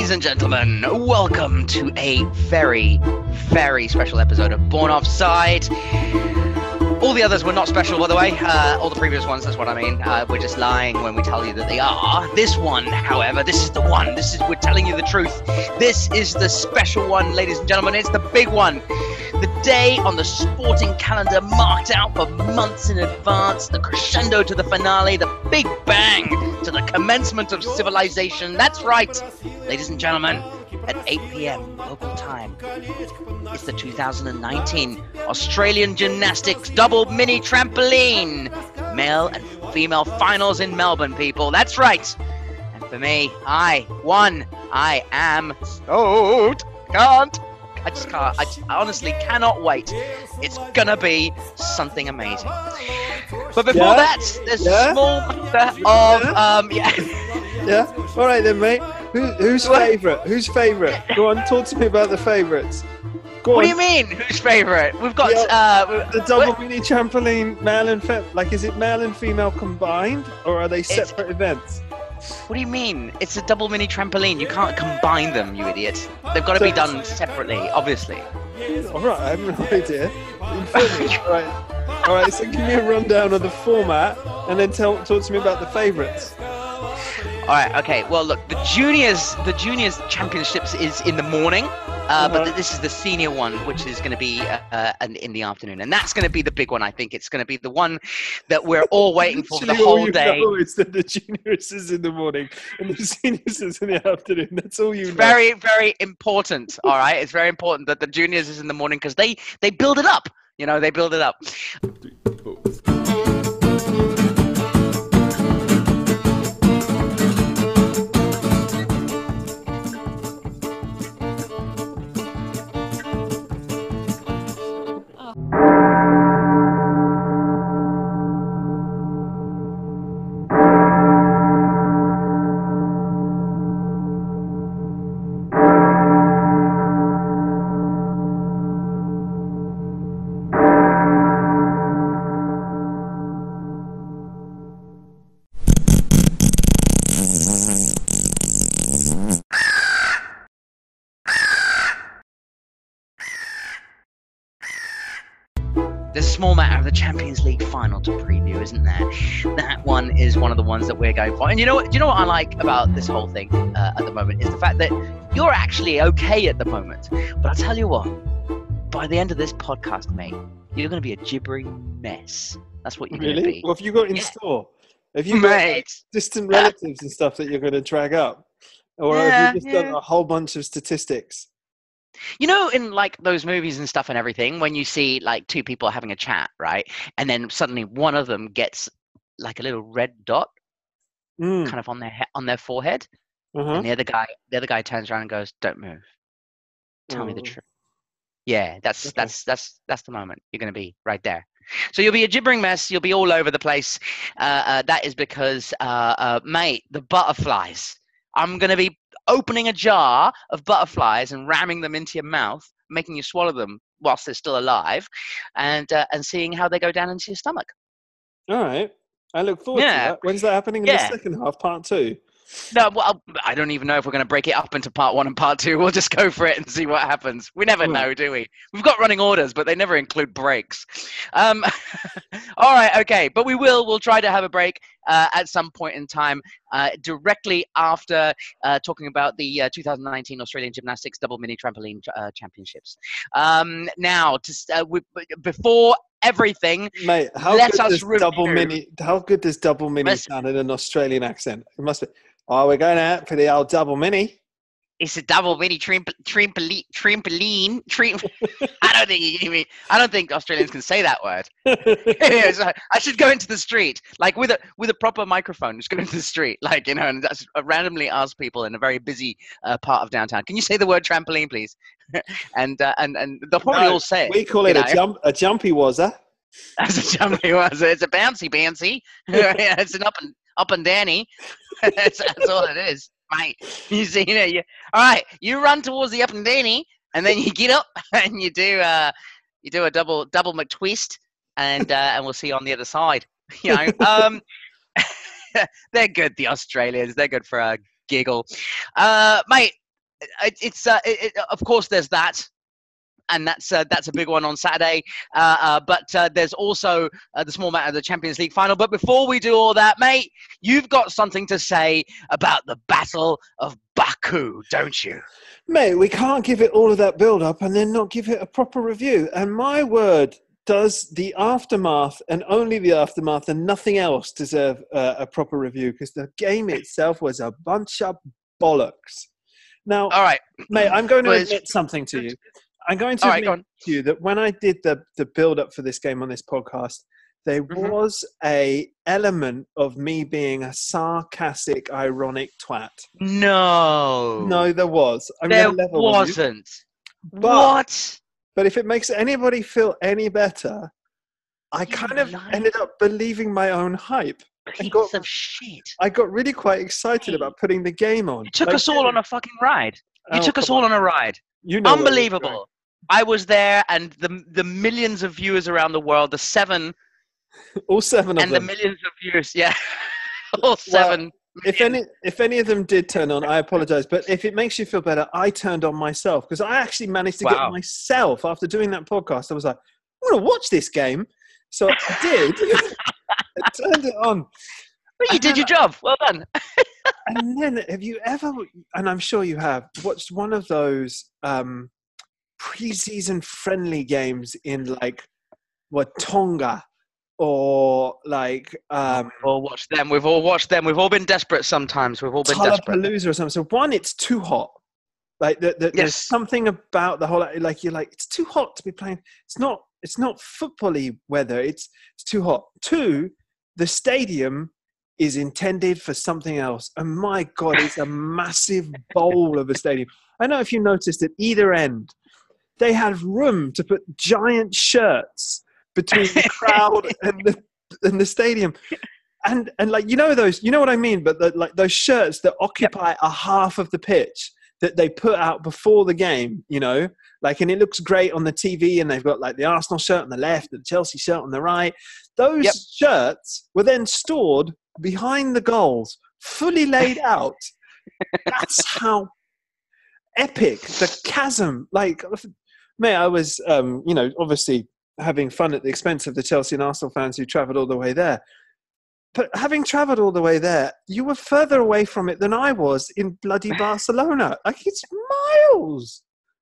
Ladies and gentlemen, welcome to a very, very special episode of Born Offside. All the others were not special, by the way. All the previous ones, that's what I mean. We're just lying when we tell you that they are. This one, however, this is the one. We're telling you the truth. This is the special one, ladies and gentlemen. It's the big one. The day on the sporting calendar marked out for months in advance. The crescendo to the finale. The big bang to the commencement of civilization. That's right, ladies and gentlemen. At 8 p.m. local time, it's the 2019 Australian Gymnastics Double Mini Trampoline male and female finals in Melbourne, people. That's right. And for me, I am so can't. I honestly cannot wait. It's gonna be something amazing. But before that, there's a small matter of Yeah. All right then, mate. Who's favourite? Who's favourite? Go on, talk to me about the favourites. What do you mean? Who's favourite? We've got the double mini trampoline, male and female. Like, is it male and female combined, or are they separate events? What do you mean? It's a double mini trampoline. You can't combine them, you idiot. They've got to be done separately, obviously. All right, I have no idea. All right. So give me a rundown of the format, and then talk to me about the favourites. All right. Okay. Well, look, the juniors championships is in the morning, but this is the senior one, which is going to be in the afternoon, and that's going to be the big one. I think it's going to be the one that we're all waiting for the whole day. It's that the juniors is in the morning and the seniors is in the afternoon. That's all you know. Very, very important. All right. It's very important that the juniors is in the morning because they build it up. You know, they build it up. There's a small matter of the Champions League final to preview, isn't there? That one is one of the ones that we're going for. And you know what I like about this whole thing at the moment is the fact that you're actually okay at the moment. But I'll tell you what, by the end of this podcast, mate, you're going to be a gibbering mess. That's what you're going to be. What have you got in store? Have you got distant relatives and stuff that you're going to drag up? Or have you just done a whole bunch of statistics? You know, in like those movies and stuff and everything, when you see like two people having a chat, right? And then suddenly one of them gets like a little red dot kind of on their forehead. And the other guy turns around and goes, "Don't move. Tell me the truth." Yeah, that's the moment you're going to be right there. So you'll be a gibbering mess. You'll be all over the place. That is because, mate, the butterflies. I'm going to be opening a jar of butterflies and ramming them into your mouth, making you swallow them whilst they're still alive, and seeing how they go down into your stomach. All right. I look forward to that. When's that happening in the second half, part 2? No, well, I don't even know if we're going to break it up into part 1 and part 2. We'll just go for it and see what happens. We never know, do we? We've got running orders, but they never include breaks. All right, okay. But we'll try to have a break at some point in time, directly after talking about the 2019 Australian Gymnastics Double Mini Trampoline Championships. Now, before everything, mate, how good does double mini sound in an Australian accent? It must be. Oh, we're going out for the old double mini. It's a double mini trampoline. I don't think Australians can say that word. So I should go into the street, like with a proper microphone. Just go into the street, like, you know, and just randomly ask people in a very busy part of downtown. Can you say the word trampoline, please? and they'll probably all say it. We call it a jumpy wazzer. That's a jumpy wazzer. It's a bouncy. Yeah, it's an up and danny. That's all it is. Mate, you see, all right, you run towards the up and danny, and then you get up and you do a double McTwist, and we'll see you on the other side. You know, they're good. The Australians, they're good for a giggle, mate. Of course, there's that. And that's a big one on Saturday. But there's also the small matter of the Champions League final. But before we do all that, mate, you've got something to say about the Battle of Baku, don't you? Mate, we can't give it all of that build-up and then not give it a proper review. And my word, does the aftermath and only the aftermath and nothing else deserve a proper review, because the game itself was a bunch of bollocks. Now, all right, mate, I'm going to admit something to you. I'm going to admit to you that when I did the build-up for this game on this podcast, there was a element of me being a sarcastic, ironic twat. No, there was. There wasn't. What? But if it makes anybody feel any better, I kind of ended up believing my own hype. Piece of shit. I got really quite excited about putting the game on. You took us all on a fucking ride. You took us all on a ride. You know, unbelievable. I was there, and the millions of viewers around the world, all seven of them, and the millions of viewers, all seven. If any of them did turn on, I apologize. But if it makes you feel better, I turned on myself, because I actually managed to get myself, after doing that podcast, I was like, I'm going to watch this game. So I did. I turned it on. Well, you did your job. Well done. And then, have you ever, and I'm sure you have, watched one of those pre-season friendly games in Tonga, or we've all watched them. We've all been desperate sometimes. We've all been desperate. Tullapalooza or something. So one, it's too hot. There's something about the whole, you're like, it's too hot to be playing. It's not football-y weather. It's too hot. Two, the stadium is intended for something else. And my God, it's a massive bowl of a stadium. I don't know if you noticed at either end, they had room to put giant shirts between the crowd and the stadium. And you know what I mean? But those shirts that occupy a half of the pitch that they put out before the game, and it looks great on the TV, and they've got the Arsenal shirt on the left and the Chelsea shirt on the right. Those shirts were then stored behind the goals, fully laid out. That's how epic the chasm, mate, I was, obviously having fun at the expense of the Chelsea and Arsenal fans who travelled all the way there. But having travelled all the way there, you were further away from it than I was in bloody Barcelona. It's miles.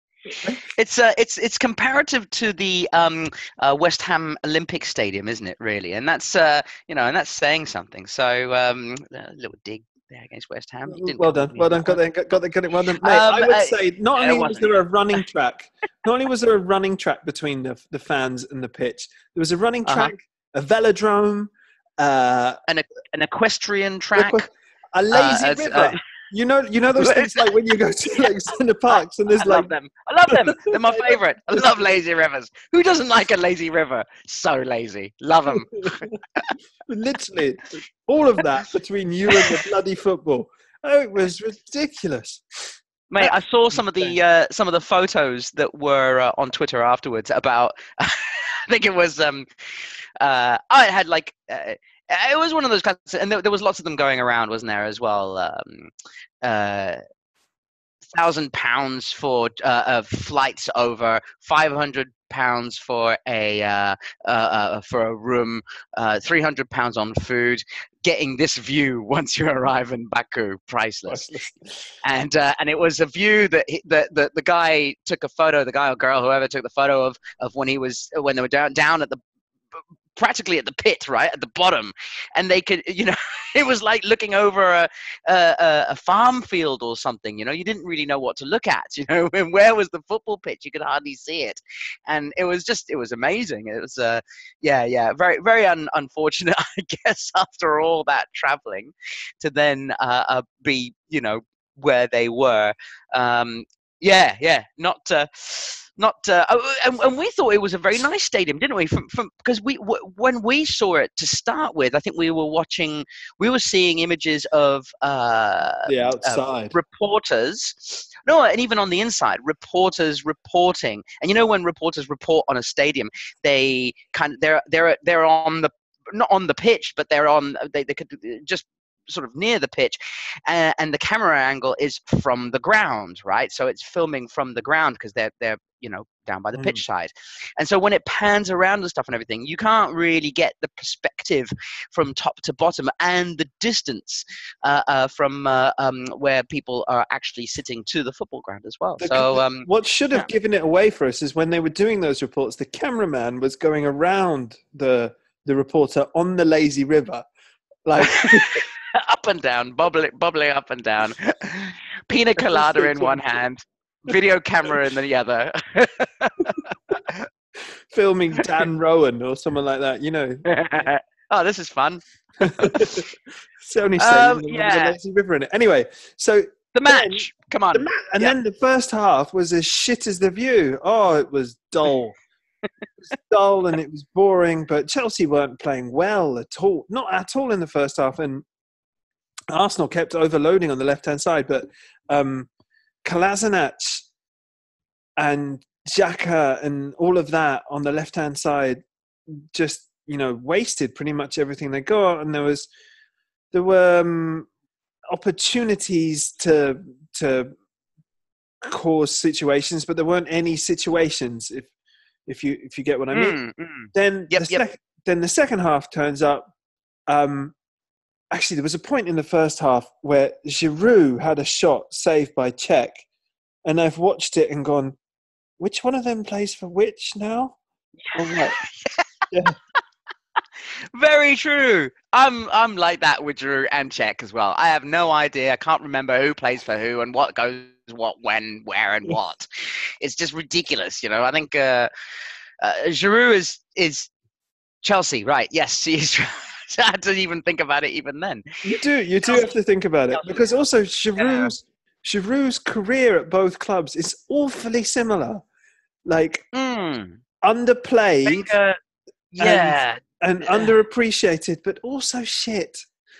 It's comparative to the West Ham Olympic Stadium, isn't it? Really, and that's and that's saying something. So a little dig there against West Ham. Well done. Got it. Well done, mate. I would say not only was there a running track, between the fans and the pitch. There was a running track, a velodrome, an equestrian track, a lazy river. You know those things when you go to Centre Parks and there's I love them. They're my favourite. I love lazy rivers. Who doesn't like a lazy river? So lazy. Love them. Literally, all of that between you and the bloody football. Oh, it was ridiculous. Mate, I saw some of the photos that were on Twitter afterwards about. I think it was. I had it was one of those kinds, and there was lots of them going around, wasn't there, as well? £1,000 for flights over, £500 for a room, £300 on food. Getting this view once you arrive in Baku, priceless. And it was a view that the guy took a photo, the guy or girl, whoever took the photo of when they were down at the. Practically at the pit, right at the bottom, and they could, it was like looking over a farm field or something. You didn't really know what to look at. And where was the football pitch? You could hardly see it, and it was amazing. It was very very unfortunate, I guess, after all that traveling, to then be where they were. And we thought it was a very nice stadium, didn't we? Because when we saw it to start with, I think we were seeing images of the outside reporters. No, and even on the inside, reporters reporting. And when reporters report on a stadium, they're on the not on the pitch, but they're on. They could just sort of near the pitch, and the camera angle is from the ground, right? So it's filming from the ground because they're down by the pitch side. And so when it pans around and stuff and everything, you can't really get the perspective from top to bottom and the distance from where people are actually sitting to the football ground as well. What should have given it away for us is when they were doing those reports, the cameraman was going around the reporter on the lazy river, like up and down, bubbling up and down, pina colada in one hand, video camera in the other. Filming Dan Rowan or someone like that, Oh, this is fun. It's only saying the lazy river in it. Anyway, so the match, come on. Then the first half was as shit as the view. Oh, it was dull. It was dull and it was boring, but Chelsea weren't playing well at all. Not at all in the first half, and Arsenal kept overloading on the left-hand side, but Kolasinac and Xhaka and all of that on the left-hand side just, wasted pretty much everything they got, and there were opportunities to cause situations, but there weren't any situations, if you get what I mean. Then the second half turns up. Actually, there was a point in the first half where Giroud had a shot saved by Cech, and I've watched it and gone, which one of them plays for which now? Yeah. Very true. I'm like that with Giroud and Cech as well. I have no idea. I can't remember who plays for who and what goes what, when, where, and what. It's just ridiculous, I think Giroud is Chelsea, right? Yes, he's. I had to even think about it even then. You do have to think about it, because also Giroud's career at both clubs is awfully similar. Like underplayed, and underappreciated, but also shit.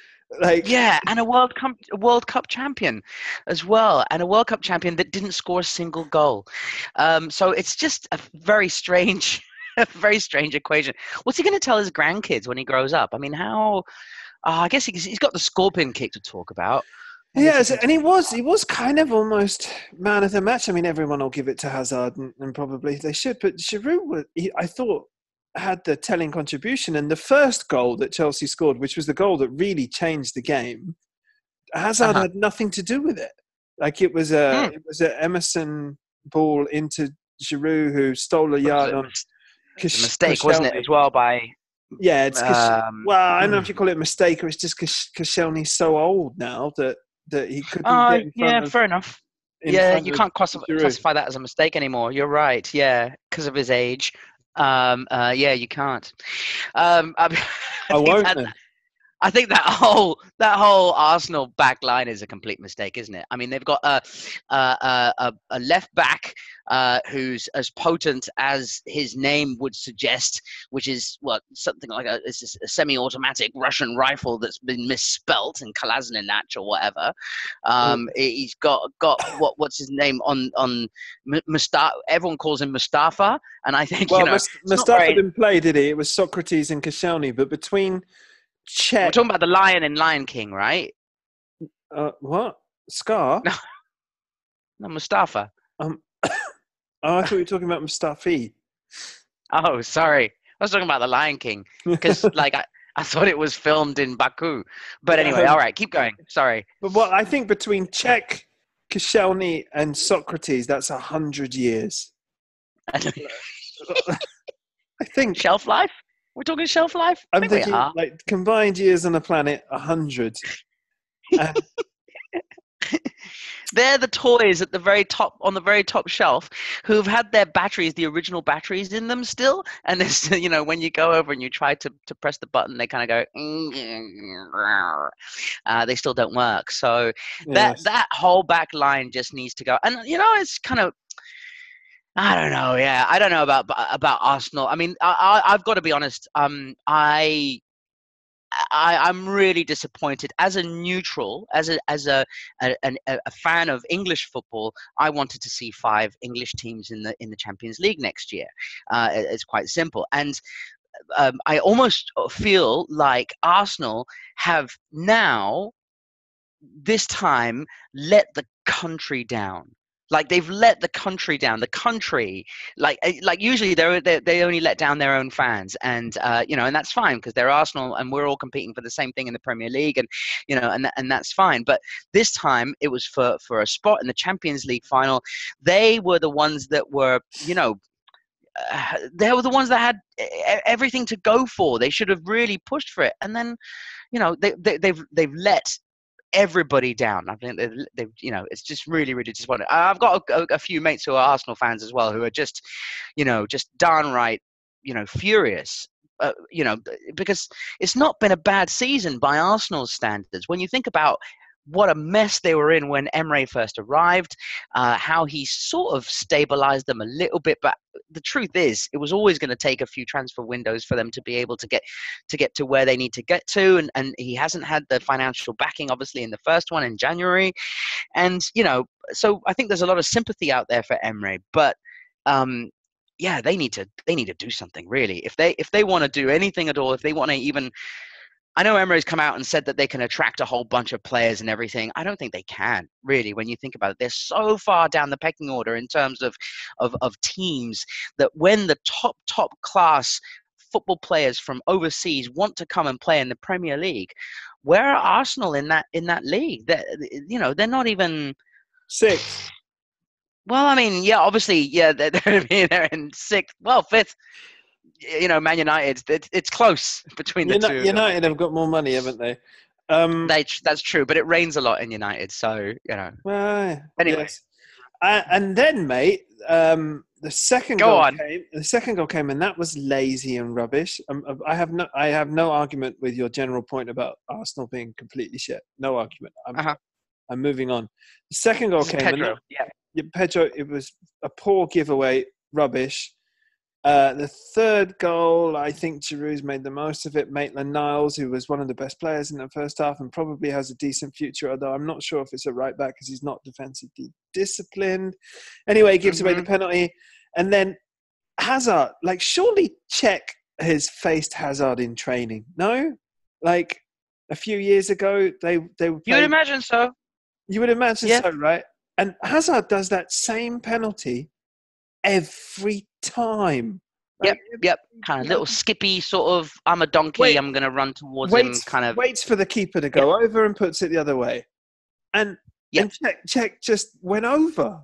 And a World Cup champion as well, and a World Cup champion that didn't score a single goal. So it's just a very strange equation. What's he going to tell his grandkids when he grows up? I mean, how? I guess he's got the scorpion kick to talk about. Yes, and he was kind of almost man of the match. I mean, everyone will give it to Hazard, and probably they should. But Giroud, I thought, had the telling contribution. And the first goal that Chelsea scored, which was the goal that really changed the game, Hazard had nothing to do with it. Like it was an Emerson ball into Giroud, who stole a yard on. A mistake, wasn't it, as well, by... Yeah, it's I don't know if you call it a mistake, or it's just because Koscielny's so old now that he couldn't get in front of... fair enough. Yeah, you can't classify that as a mistake anymore. You're right, yeah, because of his age. You can't. I won't then. I think that whole Arsenal back line is a complete mistake, isn't it? I mean, they've got a left back who's as potent as his name would suggest, which is something like a semi-automatic Russian rifle that's been misspelt in Kolasinac or whatever. He's got what's his name on Mustafa? Everyone calls him Mustafa, and I think Mustafa didn't play, did he? It was Socrates and Koscielny, but between Cech. We're talking about the lion in Lion King, right? What? Scar? No, Mustafa. I thought you were talking about Mustafi. Oh, sorry. I was talking about the Lion King because, I thought it was filmed in Baku. But anyway, all right, keep going. Sorry. But I think between Cech, Koscielny, and Socrates, that's 100 years. I think shelf life. We're talking shelf life? I'm thinking combined years on the planet, 100. They're the toys at the very top, on the very top shelf, who've had their batteries, the original batteries in them still. And it's, when you go over and you try to press the button, they kind of go, they still don't work. So that whole back line just needs to go. And, it's kind of, I don't know. Yeah, I don't know about Arsenal. I mean, I've got to be honest. I'm really disappointed as a neutral, as a fan of English football. I wanted to see 5 English teams in the Champions League next year. It's quite simple. And I almost feel like Arsenal have now, this time, let the country down. Like they've let the country down. The country, like usually they only let down their own fans, and and that's fine because they're Arsenal and we're all competing for the same thing in the Premier League, and and that's fine. But this time it was for a spot in the Champions League final. They were the ones that were, they were the ones that had everything to go for. They should have really pushed for it, and then they've let everybody down. I think they've it's just really, really disappointing. I've got a few mates who are Arsenal fans as well, who are just downright furious. Because it's not been a bad season by Arsenal's standards. When you think about what a mess they were in when Emre first arrived, how he sort of stabilized them a little bit. But the truth is, it was always going to take a few transfer windows for them to be able to get to where they need to get to. And he hasn't had the financial backing, obviously, in the first one in January. And, so I think there's a lot of sympathy out there for Emre. But, yeah, they need to do something, really. If they want to do anything at all, if they want to even... I know Emre's come out and said that they can attract a whole bunch of players and everything. I don't think they can, really, when you think about it. They're so far down the pecking order in terms of teams that when the top class football players from overseas want to come and play in the Premier League, where are Arsenal in that league? They're not even... Sixth. Well, I mean, yeah, obviously, yeah, they're in sixth. Well, fifth. Man United, it's close between the two. United have got more money, haven't they? That's true, but it rains a lot in United, so Well, anyway, yes. And then, mate, the second goal came. The second goal came, and that was lazy and rubbish. I have no argument with your general point about Arsenal being completely shit. No argument. I'm moving on. The second goal came. Pedro. Pedro. It was a poor giveaway, rubbish. The third goal, I think Giroud's made the most of it. Maitland-Niles, who was one of the best players in the first half and probably has a decent future, although I'm not sure if it's a right back because he's not defensively disciplined. Anyway, he gives away the penalty. And then Hazard, surely Cech has faced Hazard in training. No? Like a few years ago, they were playing... You would imagine so. You would imagine so, right? And Hazard does that same penalty every time. Yep. Kind of little skippy sort of, I'm a donkey, I'm going to run towards him kind of. Waits for the keeper to go over and puts it the other way. And Cech just went over.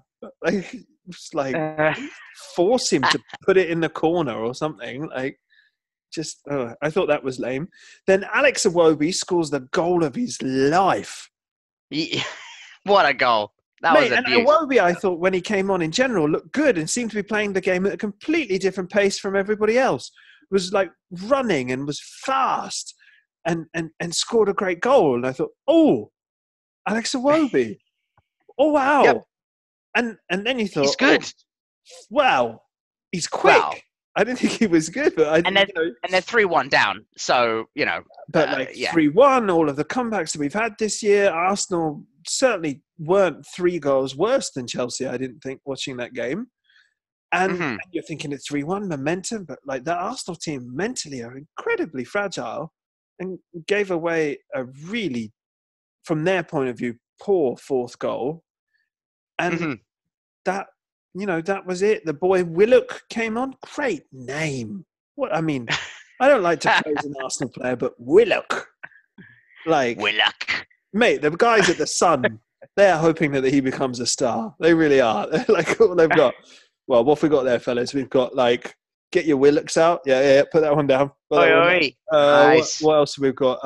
Force him to put it in the corner or something. I thought that was lame. Then Alex Iwobi scores the goal of his life. What a goal. And Iwobi, I thought, when he came on in general, looked good and seemed to be playing the game at a completely different pace from everybody else. Was running and was fast and scored a great goal. And I thought, oh, Alex Iwobi. Oh, wow. Yep. And then you thought, he's good. Wow, he's quick. Wow. I didn't think he was good, but and they're 3-1 down, so But 3-1, all of the comebacks that we've had this year, Arsenal certainly weren't 3 goals worse than Chelsea. I didn't think watching that game, and you're thinking it's 3-1 momentum, but the Arsenal team mentally are incredibly fragile, and gave away a really, from their point of view, poor fourth goal, and that. That was it. The boy Willock came on. Great name. I don't like to praise an Arsenal player, but Willock. Willock. Mate, the guys at the Sun, they're hoping that he becomes a star. They really are. They're all they've got. Well, what have we got there, fellas? We've got, get your Willocks out. Yeah, put that one down. Nice. What else have we got?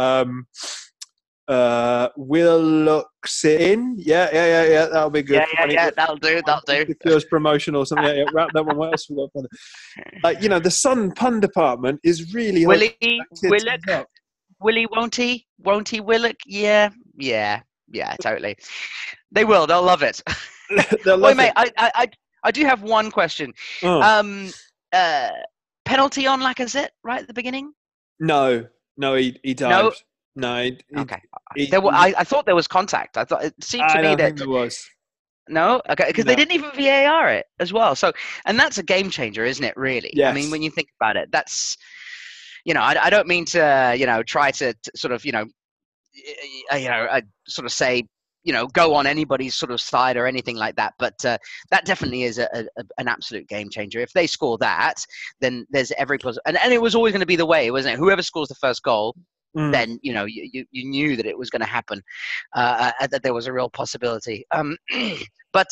Willocks in. Yeah. That'll be good. Yeah. That'll do. Secures promotion or something. Yeah, wrap that one. What else we got? The Sun pun department is really Willock. Willie, won't he? Won't he, Willock? Yeah, totally. They will. They'll love it. Wait, mate. I do have one question. Penalty on Lacazette right at the beginning? No, he dived. No. Okay. I thought there was contact. I thought it seemed to me that there was. No, okay, because they didn't even VAR it as well. So, and that's a game changer, isn't it? Really? Yes. I mean, when you think about it, that's I don't mean to, try to sort of, sort of say, go on anybody's sort of side or anything like that. But that definitely is an absolute game changer. If they score that, then there's every and it was always going to be the way, wasn't it? Whoever scores the first goal, then you knew that it was going to happen, that there was a real possibility. But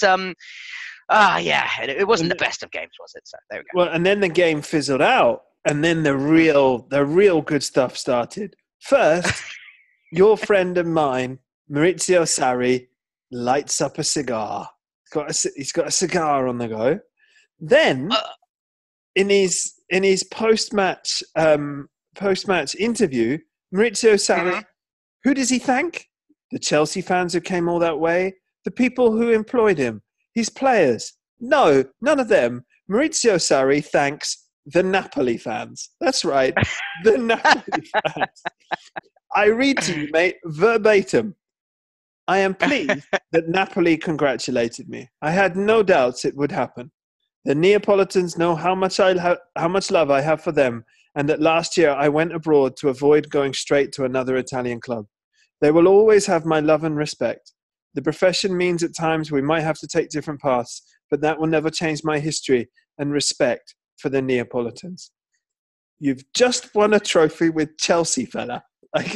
it wasn't the best of games, was it? So there we go. Well, and then the game fizzled out, and then the real good stuff started. First, your friend and mine, Maurizio Sarri, lights up a cigar. He's got a cigar on the go. Then, in his post-match interview, Maurizio Sarri, who does he thank? The Chelsea fans who came all that way, the people who employed him, his players. No, none of them. Maurizio Sarri thanks the Napoli fans. That's right, the Napoli fans. I read to you, mate, verbatim. I am pleased that Napoli congratulated me. I had no doubts it would happen. The Neapolitans know how much love I have for them, and that last year I went abroad to avoid going straight to another Italian club. They will always have my love and respect. The profession means at times we might have to take different paths, but that will never change my history and respect for the Neapolitans. You've just won a trophy with Chelsea, fella. Like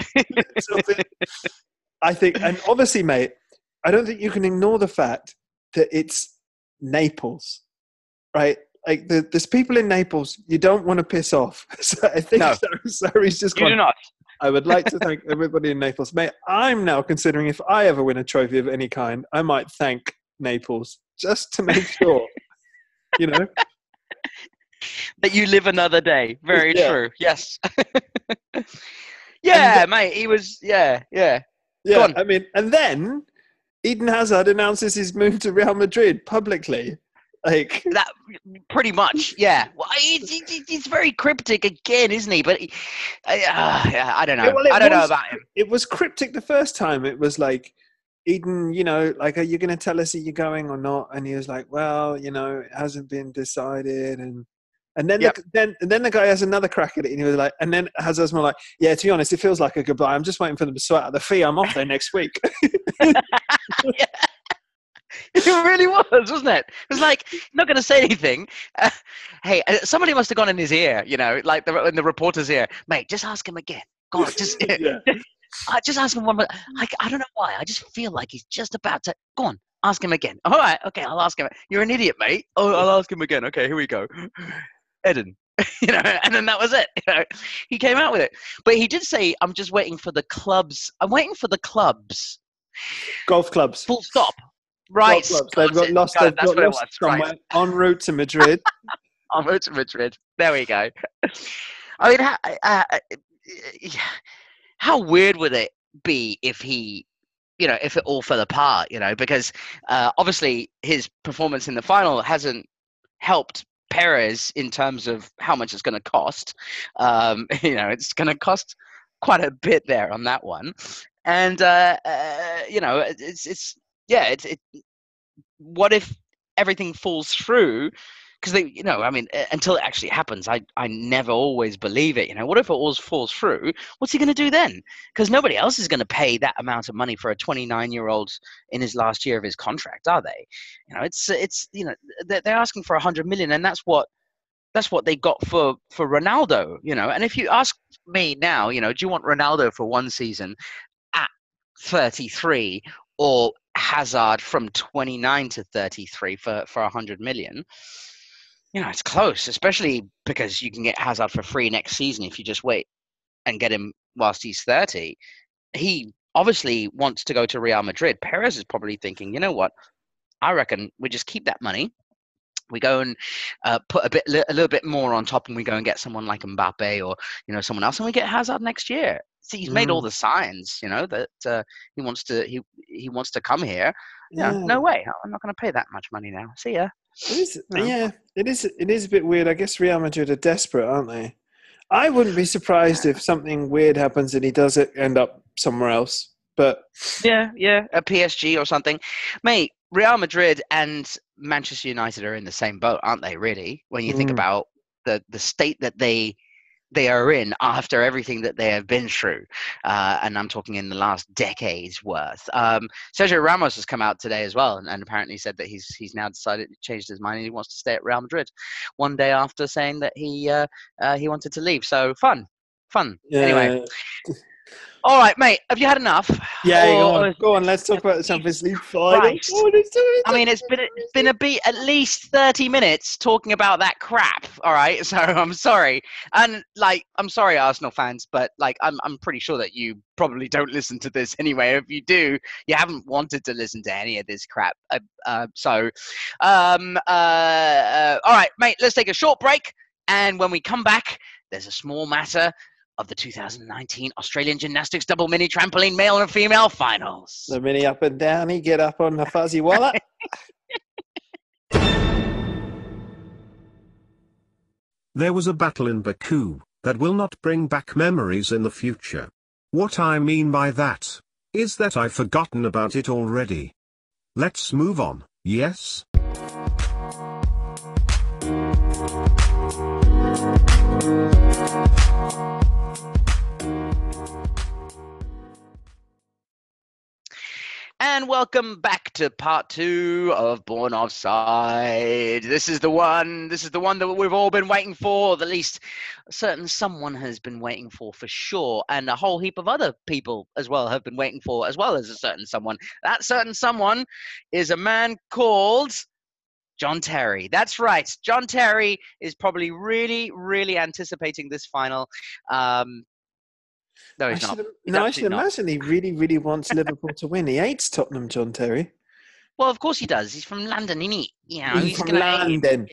I think, and obviously, mate, I don't think you can ignore the fact that it's Naples, right? Like there's people in Naples you don't want to piss off. So I think Sarri's just gone. You do not. I would like to thank everybody in Naples, mate. I'm now considering if I ever win a trophy of any kind, I might thank Naples just to make sure, that you live another day. Very true. Yes. Mate. He was. Yeah. I mean, and then Eden Hazard announces his move to Real Madrid publicly. Like that, pretty much. Yeah. Well, he's very cryptic again, isn't he? But I don't know. I don't know about him. It was cryptic the first time. It was like, Eden, like, are you going to tell us that you're going or not? And he was like, well, it hasn't been decided. And then then the guy has another crack at it, and he was like, and then Hazard's more like, yeah, to be honest, it feels like a goodbye. I'm just waiting for them to sort out the fee. I'm off there next week. It really was, wasn't it? It was like, not going to say anything. Hey, somebody must have gone in his ear, like in the reporter's ear. Mate, just ask him again. Go on, just just ask him one more. I don't know why. I just feel like he's just about to. Go on, ask him again. All right, okay, I'll ask him. You're an idiot, mate. Oh, I'll ask him again. Okay, here we go. Eden, and then that was it. He came out with it. But he did say, I'm just waiting for the clubs. I'm waiting for the clubs. Golf clubs. Full stop. Right. They've got lost somewhere en route to Madrid. En route to Madrid. There we go. I mean, how weird would it be if he, if it all fell apart, because obviously his performance in the final hasn't helped Perez in terms of how much it's going to cost. It's going to cost quite a bit there on that one. And, what if everything falls through? Because until it actually happens, I never always believe it. What if it all falls through? What's he going to do then? Because nobody else is going to pay that amount of money for a 29-year-old in his last year of his contract, are they? They're asking for 100 million, and that's what they got for Ronaldo. And if you ask me now, do you want Ronaldo for one season at 33 or Hazard from 29 to 33 for 100 million? It's close, especially because you can get Hazard for free next season if you just wait and get him whilst he's 30. He obviously wants to go to Real Madrid. Perez is probably thinking, you know what? I reckon we just keep that money. We go and put a little bit more on top, and we go and get someone like Mbappe or someone else, and we get Hazard next year. See, he's made all the signs, that he wants to come here. No way. I'm not going to pay that much money now. See ya. It is a bit weird. I guess Real Madrid are desperate, aren't they? I wouldn't be surprised if something weird happens and he does end up somewhere else. But yeah, a PSG or something, mate. Real Madrid and Manchester United are in the same boat, aren't they? Really, when you think about the state that they they are in after everything that they have been through. And I'm talking in the last decade's worth. Sergio Ramos has come out today as well, and apparently said that he's now decided, changed his mind, and he wants to stay at Real Madrid one day after saying that he wanted to leave. So fun. Yeah. Anyway. All right, mate. Have you had enough? Yeah, go on. Let's talk about the Champions League final. I mean, it's been at least 30 minutes talking about that crap. All right, so I'm sorry, and I'm sorry, Arsenal fans, but I'm pretty sure that you probably don't listen to this anyway. If you do, you haven't wanted to listen to any of this crap. All right, mate. Let's take a short break, and when we come back, there's a small matter of the 2019 Australian Gymnastics Double Mini Trampoline Male and Female Finals. The mini up and downy, get up on the fuzzy wallet. There was a battle in Baku that will not bring back memories in the future. What I mean by that is that I've forgotten about it already. Let's move on, yes? And welcome back to part 2 of Born Offside. This is the one that we've all been waiting for, or at least a certain someone has been waiting for sure. And a whole heap of other people as well have been waiting for, as well as a certain someone. That certain someone is a man called John Terry. That's right. John Terry is probably really, really anticipating this final. No, he's not. I should imagine he really, really wants Liverpool to win. He hates Tottenham, John Terry. Well, of course he does. He's from London, isn't he? He's from London.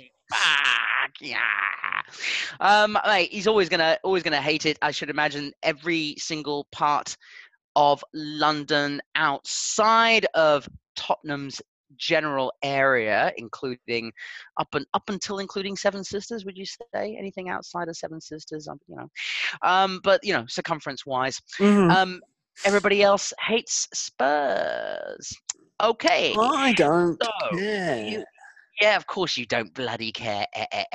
Mate, he's always gonna hate it. I should imagine every single part of London outside of Tottenham's general area, including up until including Seven Sisters. Would you say anything outside of Seven Sisters? But circumference wise, everybody else hates Spurs. Okay, I don't care. Yeah, of course you don't bloody care.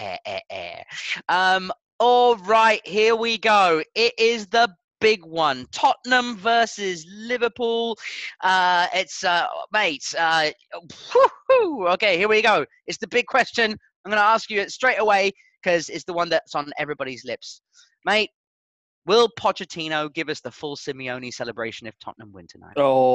All right, here we go. It is the big one. Tottenham versus Liverpool. It's mate. Okay, here we go. It's the big question. I'm going to ask you it straight away because it's the one that's on everybody's lips, mate. Will Pochettino give us the full Simeone celebration if Tottenham win tonight?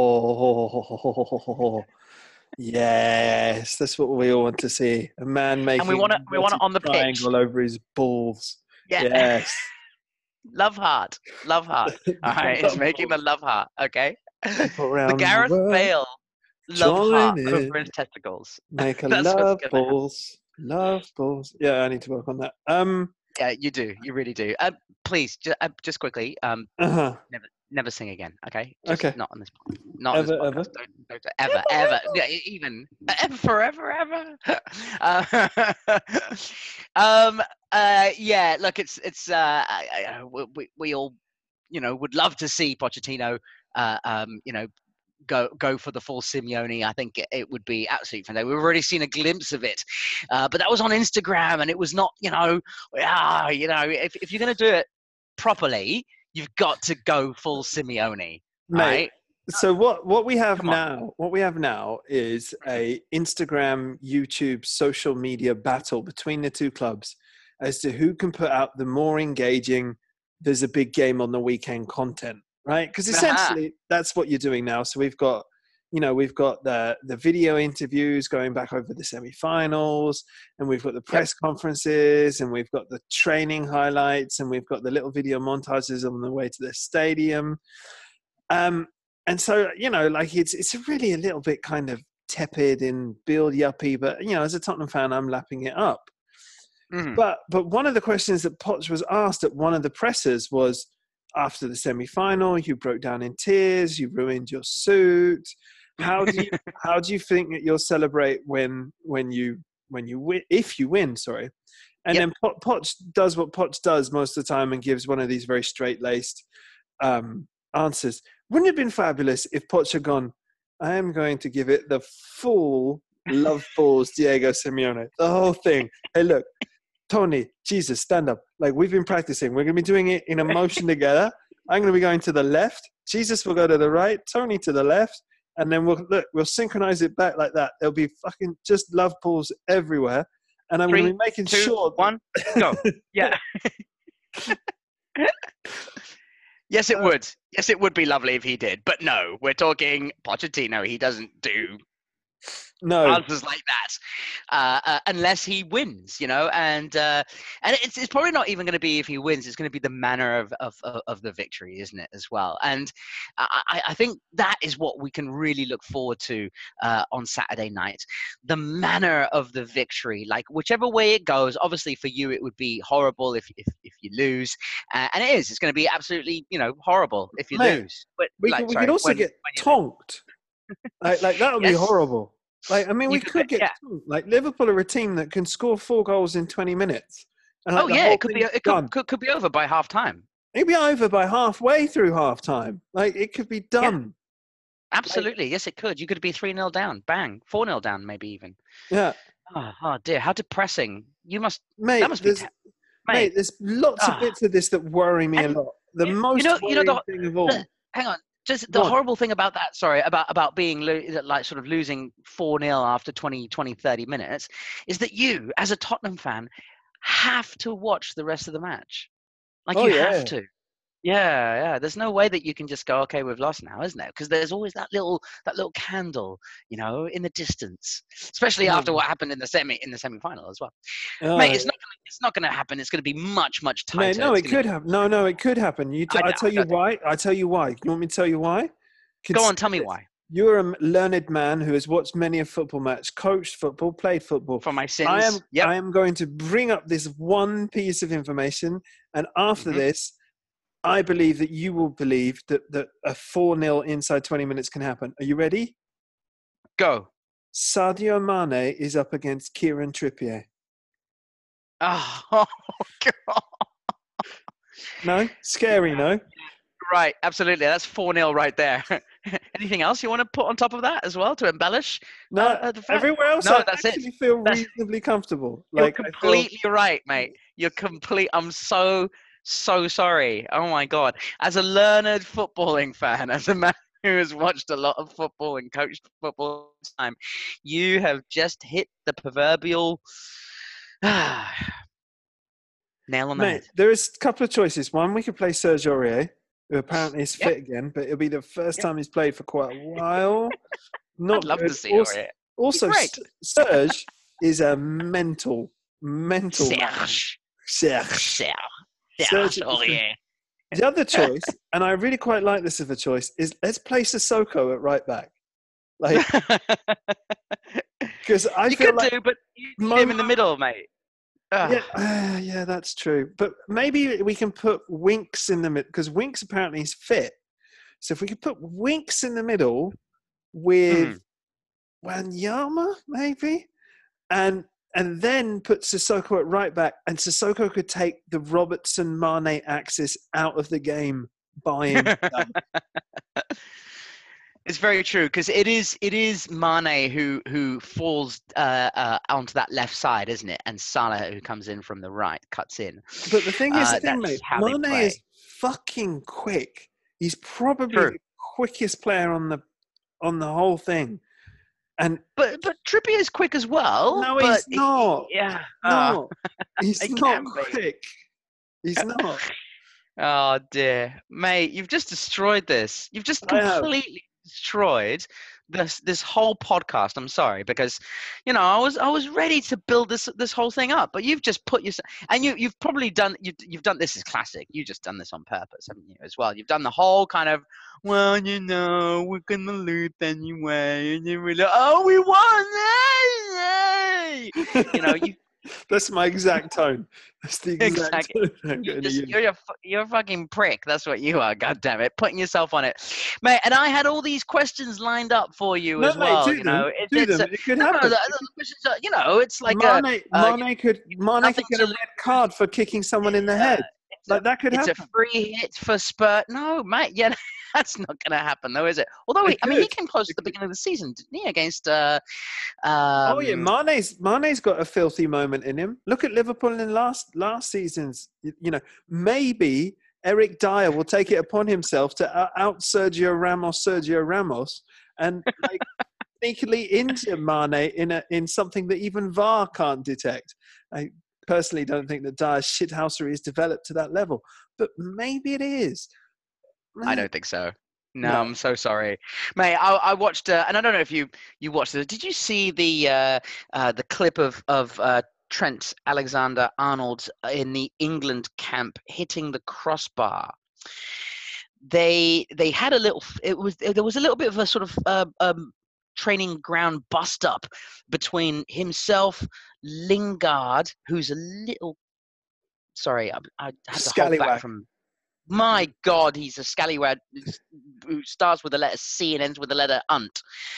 Oh, yes, that's what we all want to see. A man making. And we want it on the pitch all over his balls. Yeah. Yes. Love heart. All right, he's making the love heart. Okay. The Gareth Bale love heart over his testicles. Make a love balls. Love balls. Yeah, I need to work on that. Yeah, you do. You really do. Please, just quickly. Never sing again. Okay. Okay. Not on this point. Not ever, on this podcast. Ever. Yeah, even ever, forever. Yeah. Look, it's. We all, would love to see Pochettino. Go for the full Simeone. I think it would be absolutely fantastic. We've already seen a glimpse of it, but that was on Instagram, and it was not. If you're going to do it properly, you've got to go full Simeone, right? So what we have now is a Instagram, YouTube, social media battle between the two clubs as to who can put out the more engaging, there's a big game on the weekend content, right? Because essentially that's what you're doing now. So we've got the video interviews going back over the semi-finals, and we've got the press conferences, and we've got the training highlights, and we've got the little video montages on the way to the stadium. And so, it's really a little bit kind of tepid and build-uppy, but, as a Tottenham fan, I'm lapping it up. Mm. But one of the questions that Poch was asked at one of the pressers was, after the semi-final, you broke down in tears, you ruined your suit. How do you think that you'll celebrate when you win, if you win? Sorry, and then Poch does what Poch does most of the time and gives one of these very straight-laced answers. Wouldn't it have been fabulous if Poch had gone, I am going to give it the full love balls Diego Simeone, the whole thing. Hey, look, Tony, Jesus, stand up. Like, we've been practicing. We're going to be doing it in a motion together. I'm going to be going to the left. Jesus will go to the right. Tony to the left. And then we'll synchronize it back like that. There'll be fucking just love pulls everywhere. And I'm going to be making 2, sure. 1, go. Yeah. Yes, it would. Yes, it would be lovely if he did. But no, we're talking Pochettino. He doesn't do answers like that unless he wins, and it's probably not even going to be if he wins. It's going to be the manner of the victory, isn't it, as well? And I think that is what we can really look forward to on Saturday night, the manner of the victory. Like, whichever way it goes, obviously for you it would be horrible if you lose, and it's going to be absolutely horrible if you lose. But we could also get tonked. like that would be horrible. Like, I mean, we could get like Liverpool are a team that can score 4 goals in 20 minutes. And it could be over by half time. It'd be over by halfway through half time. Like, it could be done. Yeah. Absolutely, yes, it could. You could be 3-0 down, bang, 4-0 down, maybe even. Yeah. Oh dear, how depressing! Mate, that must be. Mate, there's lots of bits of this that worry me a lot. The most worrying thing of all. Hang on. Just the horrible thing about that, about being sort of losing 4-0 after 20, 30 minutes, is that you, as a Tottenham fan, have to watch the rest of the match. Like, you have to. Yeah. There's no way that you can just go, okay, we've lost now, isn't there? Because there's always that little candle, in the distance. Especially after what happened in the semi-final as well. Mate, it's not going to happen. It's going to be much, much tighter. No, it could happen. No, it could happen. I tell you why. I tell you why. You want me to tell you why? Go on, tell me why. You're a learned man who has watched many a football match, coached football, played football. For my sins. I am going to bring up this one piece of information, and after this, I believe that you will believe that a 4-0 inside 20 minutes can happen. Are you ready? Go. Sadio Mane is up against Kieran Trippier. Oh, God. No? Scary, no? Right, absolutely. That's 4-0 right there. Anything else you want to put on top of that as well to embellish? No, everywhere else I actually feel reasonably comfortable. You're completely right, mate. I'm so sorry. Oh my God. As a learned footballing fan, as a man who has watched a lot of football and coached football time, you have just hit the proverbial nail on the head. There is a couple of choices. One, we could play Serge Aurier, who apparently is fit again, but it'll be the first time he's played for quite a while. I'd love to see Aurier. Also, Serge is a mental man. Serge Aurier. The other choice, and I really quite like this as a choice, is let's play Sissoko at right back. Like, because you could but you need him in the middle, mate. Yeah, that's true. But maybe we can put Winks in the middle, because Winks apparently is fit. So if we could put Winks in the middle with Wanyama, maybe, and then put Sissoko at right back, and Sissoko could take the Robertson-Mane axis out of the game by himself. It's very true, because it is Mane who falls onto that left side, isn't it? And Salah, who comes in from the right, cuts in. But the thing is, mate, Mane is fucking quick. He's probably the quickest player on the whole thing. But Trippier is quick as well. No, he's not. No, he's not quick. He's not. Oh dear, mate! You've just destroyed this. You've just completely destroyed this whole podcast. I'm sorry, because I was ready to build this whole thing up, but you've just put yourself, and you've probably done you've done this is classic. You just done this on purpose, haven't you? As well, you've done the whole kind of we're gonna lose anyway, and you're like, oh, we won, you. That's my exact tone. That's the exact tone I'm going to use. You're a fucking prick. That's what you are. God damn it, putting yourself on it, mate. And I had all these questions lined up for you as well. Do them. It could happen. It's like Mane could get a red card for kicking someone in the head. That could happen. It's a free hit for Spurs. No, mate. Yeah. That's not going to happen, though, is it? Although, he came close at the beginning of the season, didn't he, against... oh, yeah, Mane's got a filthy moment in him. Look at Liverpool in last season's, maybe Eric Dyer will take it upon himself to out Sergio Ramos, and sneakily injure Mane in something that even VAR can't detect. I personally don't think that Dyer's shithousery is developed to that level, but maybe it is. I don't think so. No, I'm so sorry, mate. I watched, and I don't know if you watched it. Did you see the clip of Trent Alexander-Arnold in the England camp hitting the crossbar? They had a little. There was a little bit of a sort of training ground bust up between himself, Lingard, who's a little. Sorry, I had to hold back from. My God, he's a scallywag who starts with the letter C and ends with the letter unt.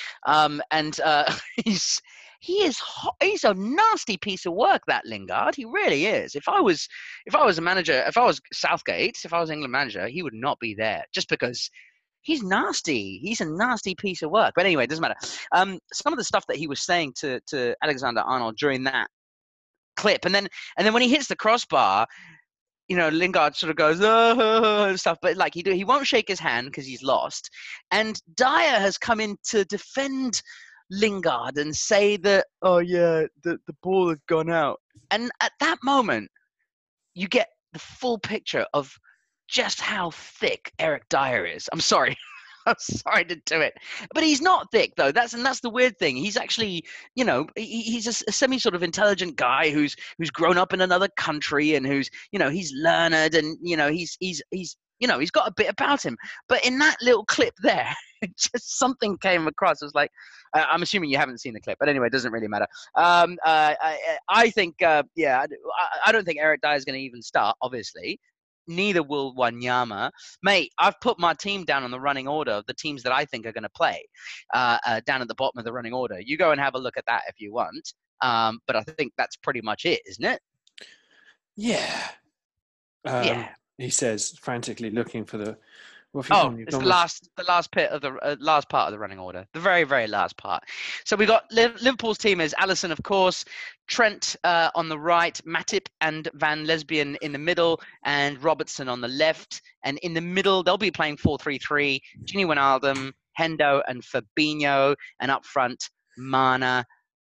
He's a nasty piece of work, that Lingard. He really is. If I was a manager, if I was Southgate, if I was England manager, he would not be there just because he's nasty. He's a nasty piece of work. But anyway, it doesn't matter. Some of the stuff that he was saying to Alexander-Arnold during that clip, and then when he hits the crossbar, Lingard sort of goes and stuff, but he won't shake his hand because he's lost. And Dyer has come in to defend Lingard and say that, oh yeah, the ball had gone out. And at that moment, you get the full picture of just how thick Eric Dyer is. I'm sorry. I'm sorry to do it, but he's not thick though. That's the weird thing. He's actually, he's a semi sort of intelligent guy who's grown up in another country and who's, he's learned and he's got a bit about him. But in that little clip there, just something came across. It was like, I'm assuming you haven't seen the clip, but anyway, it doesn't really matter. I think, I don't think Eric Dyer is going to even start, obviously. Neither will Wanyama. Mate, I've put my team down on the running order of the teams that I think are going to play down at the bottom of the running order. You go and have a look at that if you want. But I think that's pretty much it, isn't it? Yeah. He says, frantically looking for the... It's the last part of the running order, the very, very last part. So we got Liverpool's team is Alisson, of course, Trent on the right, Matip and Van Lesbian in the middle, and Robertson on the left. And in the middle, they'll be playing 4-3-3. Gini Wijnaldum, Hendo, and Fabinho, and up front, Mane,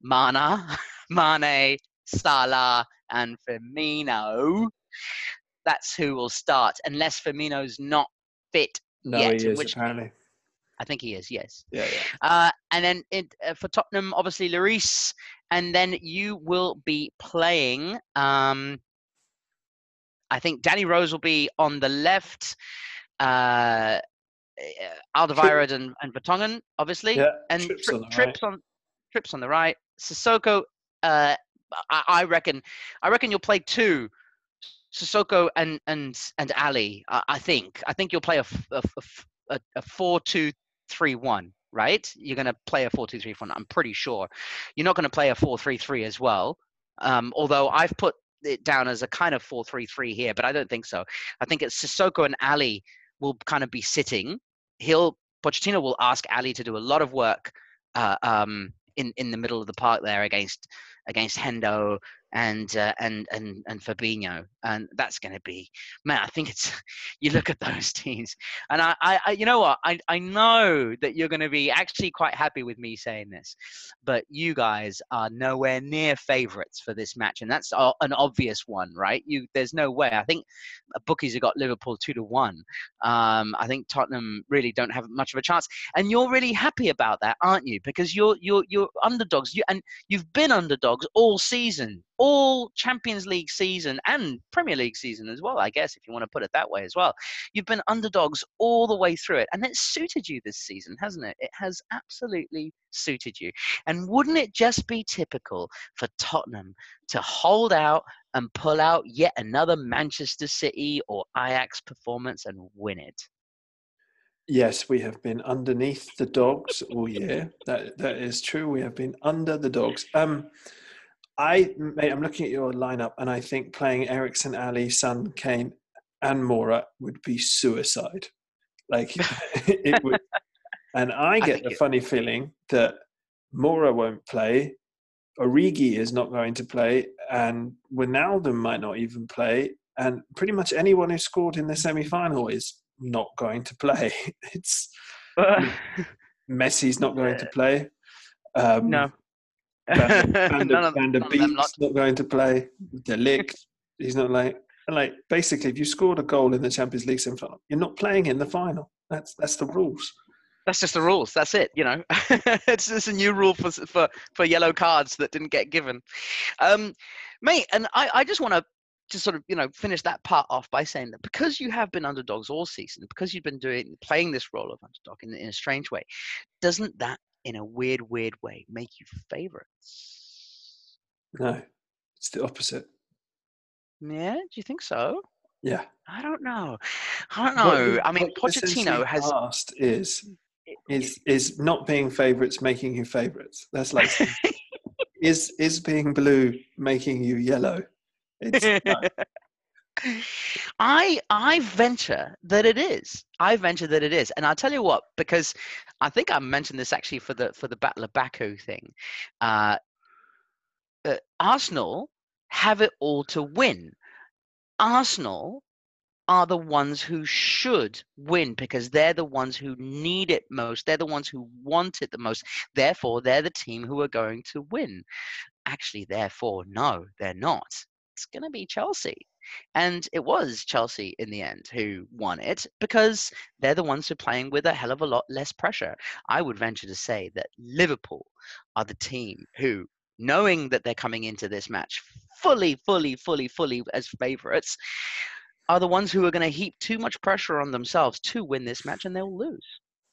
Salah, and Firmino. That's who will start, unless Firmino's not fit yet. He is, apparently. I think he is, yes. Yeah. And then for Tottenham, obviously, Lloris. And then you will be playing, I think Danny Rose will be on the left, Alderweireld and Vertonghen, obviously. Yeah, and Trips on the right. Sissoko, I reckon you'll play two. Sissoko and Ali, I think you'll play a 4-2-3-1, right? You're going to play a 4-2-3-1. I'm pretty sure. You're not going to play a 4-3-3 as well. Although I've put it down as a kind of 4-3-3 here, but I don't think so. I think it's Sissoko and Ali will kind of be sitting. Pochettino will ask Ali to do a lot of work in the middle of the park there against Hendo and Fabinho, and that's going to be, man. I think it's, you look at those teams, and I you know what, I know that you're going to be actually quite happy with me saying this, but you guys are nowhere near favourites for this match, and that's an obvious one, right? There's no way. I think bookies have got Liverpool 2-1. I think Tottenham really don't have much of a chance, and you're really happy about that, aren't you? Because you're underdogs, and you've been underdogs all season. All Champions League season and Premier League season as well, I guess, if you want to put it that way as well. You've been underdogs all the way through it, and it's suited you this season, hasn't it? It has absolutely suited you. And wouldn't it just be typical for Tottenham to hold out and pull out yet another Manchester City or Ajax performance and win it? Yes, we have been underneath the dogs all year. That is true. We have been under the dogs. I'm looking at your lineup, and I think playing Eriksen, Ali, Son, Kane, and Moura would be suicide. Like it would. And I get the funny feeling that Moura won't play, Origi is not going to play, and Wijnaldum might not even play, and pretty much anyone who scored in the semi-final is not going to play. It's Messi's not going to play. No. Van der Beek's not going to play. De Ligt, he's not like basically, if you scored a goal in the Champions League semi-final, you're not playing in the final. That's the rules. That's just the rules. That's it. It's a new rule for yellow cards that didn't get given, mate. And I just want to sort of finish that part off by saying that because you have been underdogs all season, because you've been playing this role of underdog in a strange way, doesn't that in a weird way make you favourites? No, it's the opposite. Yeah, do you think so? Yeah. I don't know. I mean, Pochettino has asked is not being favourites making you favourites? That's like is being blue making you yellow? It's no. I venture that it is. And I'll tell you what, because I think I mentioned this actually for the Battle of Baku thing. Arsenal have it all to win. Arsenal are the ones who should win because they're the ones who need it most. They're the ones who want it the most. Therefore, they're the team who are going to win. Actually, therefore, no, they're not. It's going to be Chelsea. And it was Chelsea in the end who won it because they're the ones who are playing with a hell of a lot less pressure. I would venture to say that Liverpool are the team who, knowing that they're coming into this match fully as favourites, are the ones who are going to heap too much pressure on themselves to win this match, and they'll lose.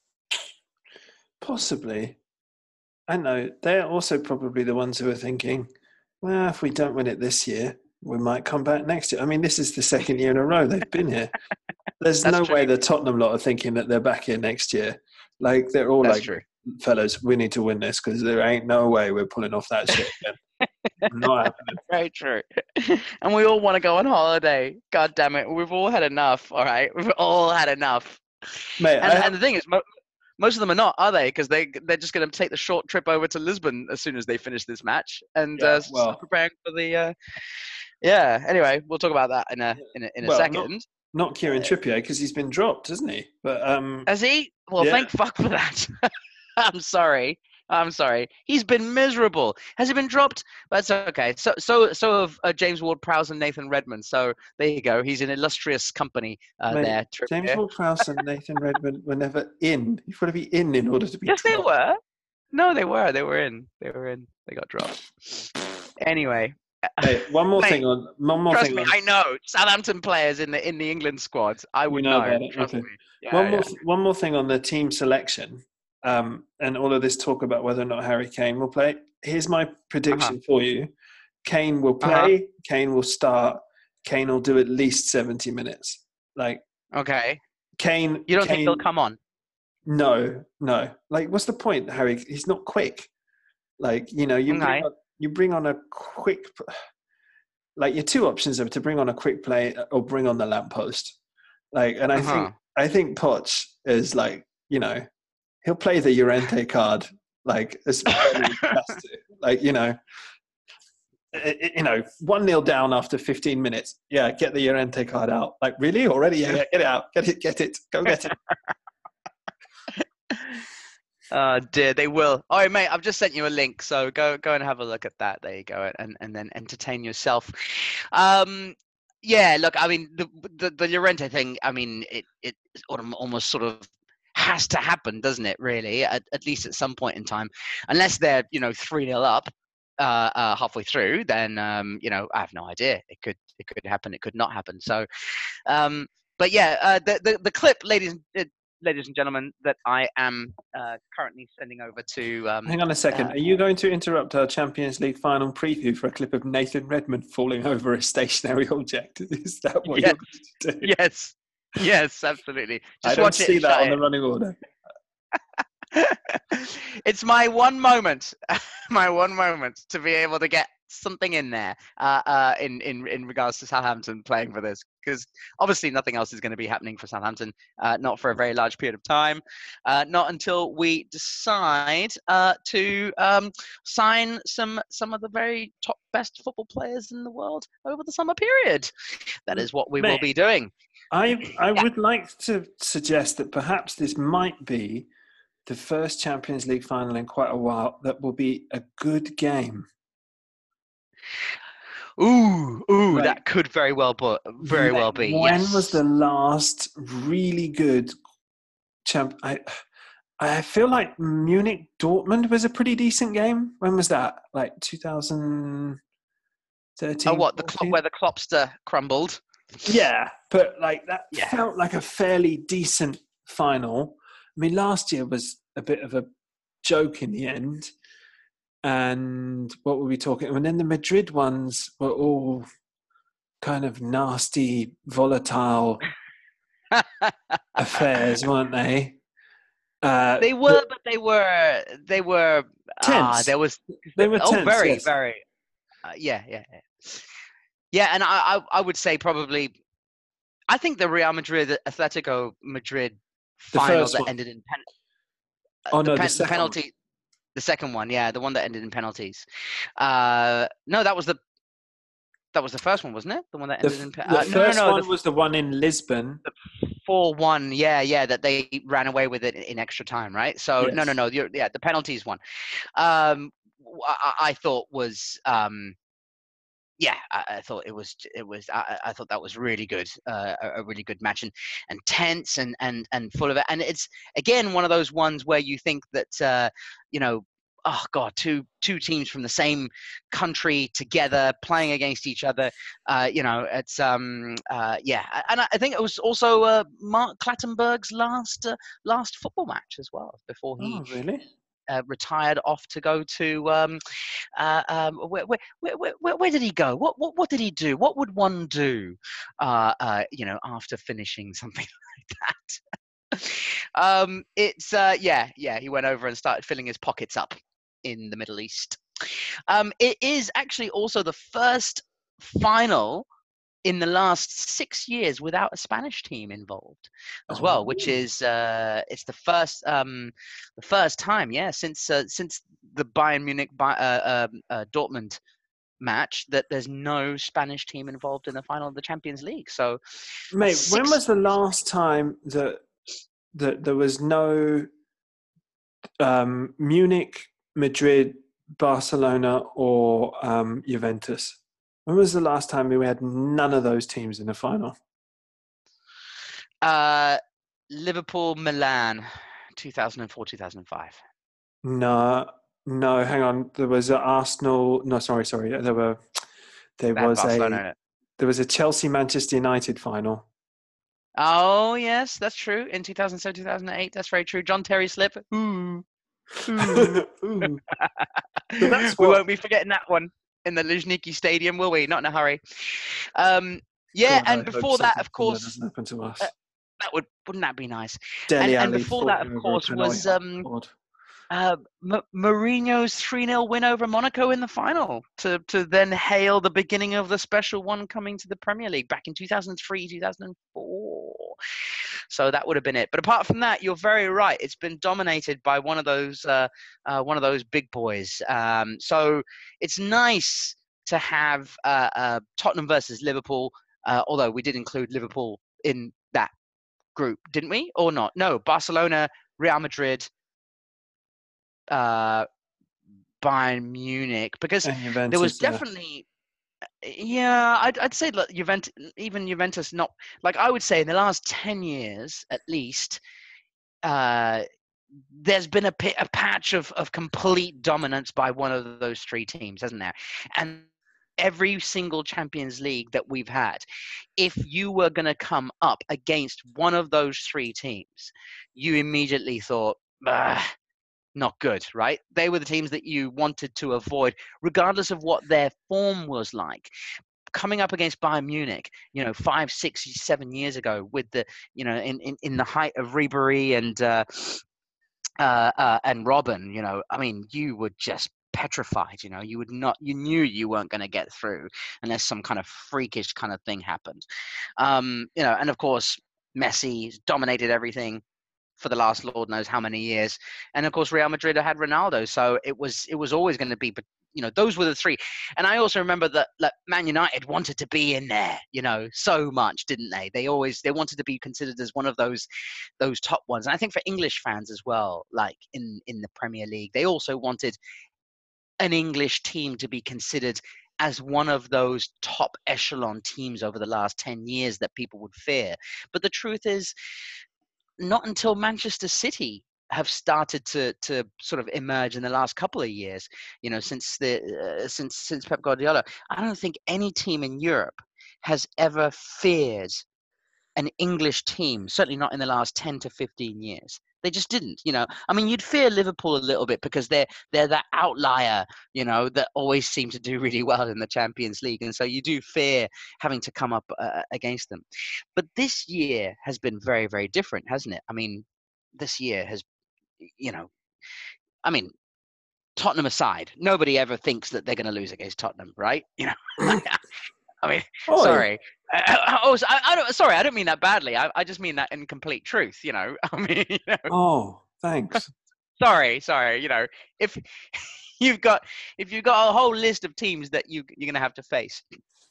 Possibly. I know. They're also probably the ones who are thinking, well, if we don't win it this year, we might come back next year. I mean, this is the second year in a row they've been here. There's no way the Tottenham lot are thinking that they're back here next year. Like, they're all true. Fellas, we need to win this because there ain't no way we're pulling off that shit again. Not happening. Very true. And we all want to go on holiday. God damn it. We've all had enough, all right? We've all had enough. Mate, and the thing is, most of them are not, are they? Because they're just going to take the short trip over to Lisbon as soon as they finish this match and start preparing for the... anyway, we'll talk about that in a second. Not Kieran Trippier because he's been dropped, hasn't he? But has he? Well, thank fuck for that. I'm sorry. He's been miserable. Has he been dropped? That's okay. So have James Ward-Prowse and Nathan Redmond. So there you go. He's in illustrious company there. James Ward-Prowse and Nathan Redmond were never in. You've got to be in order to be. Yes, dropped. They were. No, they were. They were in. They got dropped. Anyway. Hey, one more thing. Trust me, I know Southampton players in the England squad. I would know. Trust me. Yeah, one more thing on the team selection. And all of this talk about whether or not Harry Kane will play. Here's my prediction for you. Kane will play. Kane will start. Kane will do at least 70 minutes. Okay. Kane. You don't think he'll come on? No. Like, what's the point, Harry? He's not quick. You bring on a quick. Like, your two options are to bring on a quick play or bring on the lamppost. And I think Poch is he'll play the Llorente card, as has to. 1-0 down after 15 minutes. Yeah, get the Llorente card out. Really? Already? Yeah, get it out. Get it. Go get it. Oh, dear, they will. All right, mate, I've just sent you a link, so go and have a look at that. There you go, and then entertain yourself. Yeah, look, I mean, the Llorente thing, I mean, it almost sort of has to happen, doesn't it, really, at least at some point in time, unless they're 3-0 up halfway through, then I have no idea. It could happen, it could not happen. So but yeah, the clip, ladies and gentlemen, that I am currently sending over to hang on a second, are you going to interrupt our Champions League final preview for a clip of Nathan Redmond falling over a stationary object? Is that what you're going to do? Yes, absolutely. Just I don't see that on the running order. It's my one moment to be able to get something in there in regards to Southampton playing for this, because obviously nothing else is going to be happening for Southampton, not for a very large period of time, not until we decide to sign some of the very top best football players in the world over the summer period. That is what we will be doing. I would like to suggest that perhaps this might be the first Champions League final in quite a while that will be a good game. Ooh, like, that could very well be. When was the last really good I feel like Munich Dortmund was a pretty decent game. When was that? Like 2013. Oh, what, the club where the Klopster crumbled? Yeah, but like that felt like a fairly decent final. I mean, last year was a bit of a joke in the end. And what were we talking? And then the Madrid ones were all kind of nasty, volatile affairs, weren't they? They were, but they were tense. They were tense, very, yes. Very. Yeah. And I would say probably, I think the Real Madrid Atletico Madrid final that ended in the penalty. The second one, the one that ended in penalties. No, that was the first one, wasn't it? The one that ended in penalties. The first one was the one in Lisbon. The 4-1, that they ran away with it in extra time, right? So yes. No. The penalties one. I thought was. I thought it was. I thought that was really good, a really good match, and tense and full of it. And it's again one of those ones where you think that oh God, two teams from the same country together playing against each other. It's and I think it was also Mark Clattenburg's last football match as well before he. Oh, really? Retired off to go to where did he go? What did he do? What would one do? After finishing something like that. He went over and started filling his pockets up in the Middle East. It is actually also the first final in the last 6 years without a Spanish team involved as well, which is it's the first time, since the Bayern Munich Dortmund match that there's no Spanish team involved in the final of the Champions League. So, mate, when was the last time that there was no Munich, Madrid, Barcelona, or Juventus? When was the last time we had none of those teams in the final? Liverpool, Milan, 2004, 2005. No, hang on. There was an Arsenal. No, sorry. There was a Chelsea Manchester United final. Oh yes, that's true. In 2007, 2008, that's very true. John Terry slip. Ooh. Ooh. We won't be forgetting that one. In the Luzhniki Stadium, will we? Not in a hurry. And before that, of course, that doesn't happen to us. Wouldn't that be nice? Dele and before that, of course, was Mourinho's 3-0 win over Monaco in the final to then hail the beginning of the special one coming to the Premier League back in 2003, 2004. So that would have been it. But apart from that, you're very right. It's been dominated by one of those big boys. So it's nice to have Tottenham versus Liverpool, although we did include Liverpool in that group, didn't we? Or not? No, Barcelona, Real Madrid, Bayern Munich, because Juventus, there was definitely... Yeah, I'd say Juventus, not like I would say in the last 10 years at least, there's been a patch of complete dominance by one of those three teams, hasn't there? And every single Champions League that we've had, if you were going to come up against one of those three teams, you immediately thought, not good, right? They were the teams that you wanted to avoid, regardless of what their form was like. Coming up against Bayern Munich, 5, 6, 7 years ago, with the, in the height of Ribery and Robben, I mean, you were just petrified. You knew you weren't going to get through unless some kind of freakish kind of thing happened. And of course, Messi dominated everything for the last Lord knows how many years. And of course, Real Madrid had Ronaldo. So it was always going to be, those were the three. And I also remember that Man United wanted to be in there, so much, didn't they? They wanted to be considered as one of those top ones. And I think for English fans as well, like in the Premier League, they also wanted an English team to be considered as one of those top echelon teams over the last 10 years that people would fear. But the truth is, not until Manchester City have started to sort of emerge in the last couple of years, since Pep Guardiola. I don't think any team in Europe has ever feared an English team, certainly not in the last 10 to 15 years. They just didn't, I mean, you'd fear Liverpool a little bit because they're that outlier, that always seem to do really well in the Champions League. And so you do fear having to come up against them. But this year has been very, very different, hasn't it? I mean, this year has, Tottenham aside, nobody ever thinks that they're going to lose against Tottenham, right? I mean, sorry. Sorry, I don't mean that badly. I just mean that in complete truth, I mean, Oh, thanks. Sorry. If you've got a whole list of teams that you're going to have to face,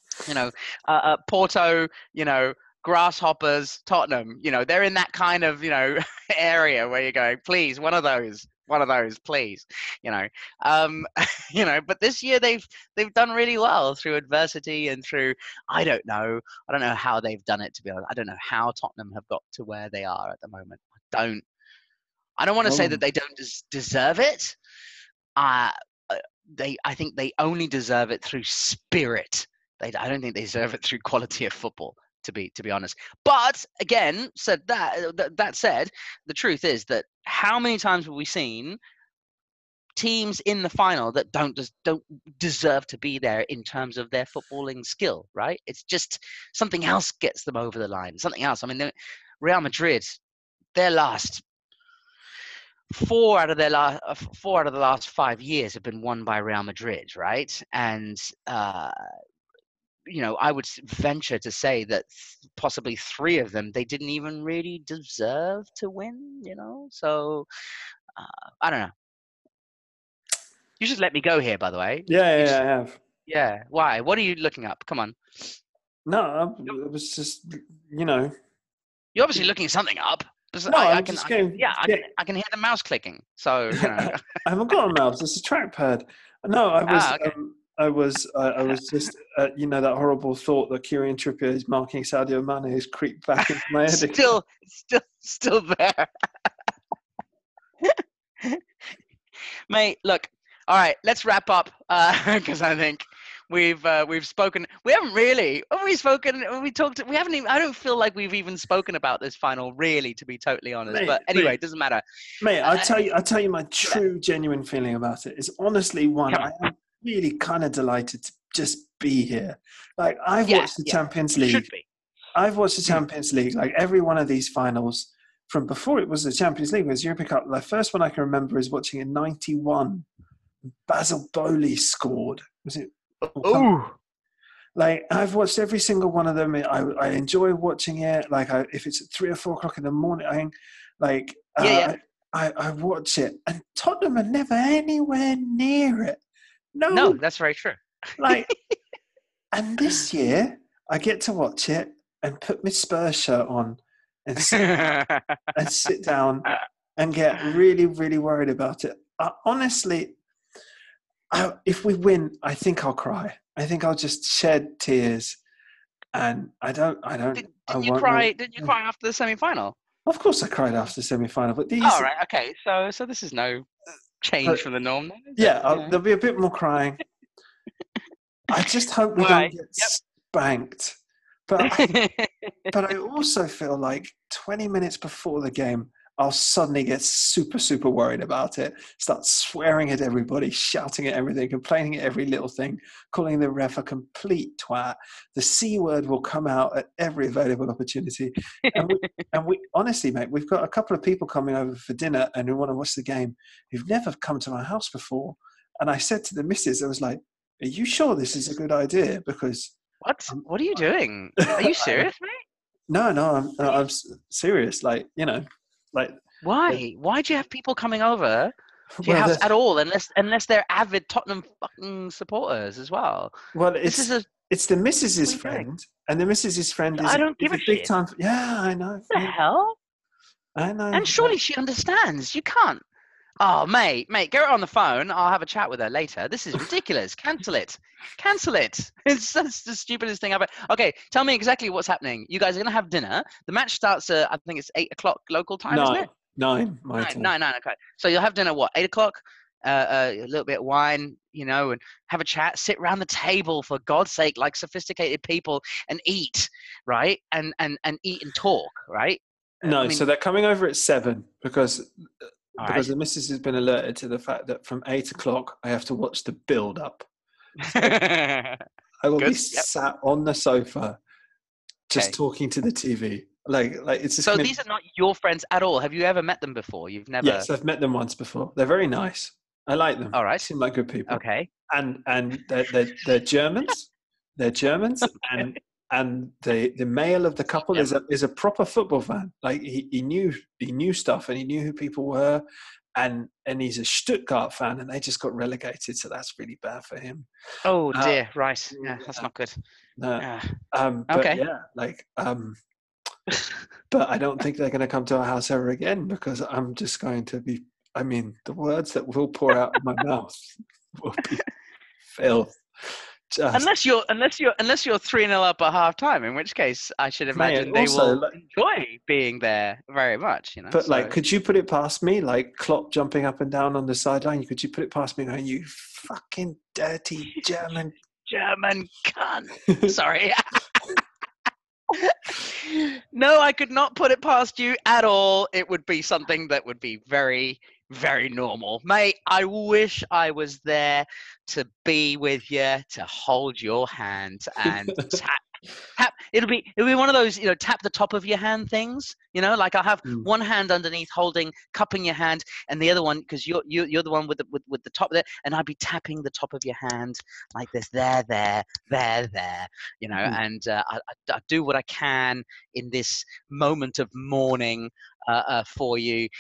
Porto, Grasshoppers, Tottenham, they're in that kind of, area where you're going, please, one of those, please, but this year they've done really well through adversity and through, I don't know how they've done it, to be honest. I don't know how Tottenham have got to where they are at the moment. I don't want to say that they don't deserve it. I think they only deserve it through spirit. I don't think they deserve it through quality of football, to be honest. But again, that said, the truth is that how many times have we seen teams in the final that don't deserve to be there in terms of their footballing skill, right? It's just something else gets them over the line. Something else. I mean, Real Madrid, their last 4 out of the last 5 years have been won by Real Madrid, right? And I would venture to say that possibly 3 of them, they didn't even really deserve to win, So, I don't know. You just let me go here, by the way. Yeah, I have. Yeah. Why? What are you looking up? Come on. No, it was just, You're obviously looking something up. No, I can hear the mouse clicking. So, I haven't got a mouse. It's a trackpad. No, I was just, that horrible thought that Kieran Trippier is marking Sadio Mane has creeped back into my head. Still there. Mate, look. All right, let's wrap up because I think we've spoken. We haven't really. Have we spoken? Have we talked? We haven't even. I don't feel like we've even spoken about this final, really, to be totally honest. But anyway, it doesn't matter. Mate, I'll tell you my true, genuine feeling about it. It's honestly one. I am really kind of delighted to just be here. Like I've watched the Champions League. Should be. I've watched the Champions League. Like every one of these finals from before it was the Champions League was European Cup. The first one I can remember is watching in '91. Basil Bowley scored. Was it? Oh, like I've watched every single one of them. I enjoy watching it. Like if it's at 3 or 4 o'clock in the morning, I watch it. And Tottenham are never anywhere near it. No, that's very true. And this year I get to watch it and put my Spurs shirt on and sit down and get really, really worried about it. Honestly. If we win, I think I'll cry. I think I'll just shed tears, and I don't. Did you cry after the semi-final? Of course, I cried after the semi-final. But right, okay. So this is no change from the norm. Then, there'll be a bit more crying. I just hope we don't get spanked. But I also feel like 20 minutes before the game, I'll suddenly get super, super worried about it, start swearing at everybody, shouting at everything, complaining at every little thing, calling the ref a complete twat. The C word will come out at every available opportunity. And we honestly, mate, we've got a couple of people coming over for dinner and who want to watch the game who've never come to my house before. And I said to the missus, I was like, "Are you sure this is a good idea?" Because what are you doing? Are you serious, mate? No, I'm serious. Like, you know, like why? Why do you have people coming over to your well, house at all, unless they're avid Tottenham fucking supporters as well? Well, it's the missus's friend, and the missus's friend is I don't give a a big shit. time. Yeah, I know. What the hell? I know. And surely she understands. You can't. Oh, mate, get her on the phone. I'll have a chat with her later. This is ridiculous. Cancel it. It's that's the stupidest thing ever. Okay, tell me exactly what's happening. You guys are gonna have dinner. The match starts at, I think it's 8:00 local time, isn't it? 9 my time. 9. Okay. So you'll have dinner what? 8:00. A little bit of wine, you know, and have a chat. Sit around the table for God's sake, like sophisticated people, and eat, right? And eat and talk, right? No, so they're coming over at 7 because the missus has been alerted to the fact that from 8:00 I have to watch the build up. So I will be sat on the sofa just talking to the TV. Like it's just. So these are not your friends at all. Have you ever met them before? You've never. Yes, I've met them once before. They're very nice. I like them. All right. Seem like good people. Okay. And they're Germans. They're Germans, and the male of the couple is a proper football fan. Like he knew stuff, and he knew who people were, and he's a Stuttgart fan, and they just got relegated, so that's really bad for him. Oh dear, right? Yeah, that's not good. No. But yeah, like but I don't think they're going to come to our house ever again because I'm just going to be. I mean, the words that will pour out of my mouth will be filth. Unless you're 3-0 up at half time, in which case I should imagine they will enjoy being there very much, you know. But like, could you put it past me, like Klopp jumping up and down on the sideline? Could you put it past me, going, "You fucking dirty German cunt"? Sorry. No, I could not put it past you at all. It would be something that would be very, very normal. Mate, I wish I was there to be with you, to hold your hand and tap. It'll be one of those, you know, tap the top of your hand things. You know, like I'll have one hand underneath cupping your hand, and the other one, because you're the one with the top there, and I'd be tapping the top of your hand like this, there, you know, and I do what I can in this moment of mourning for you.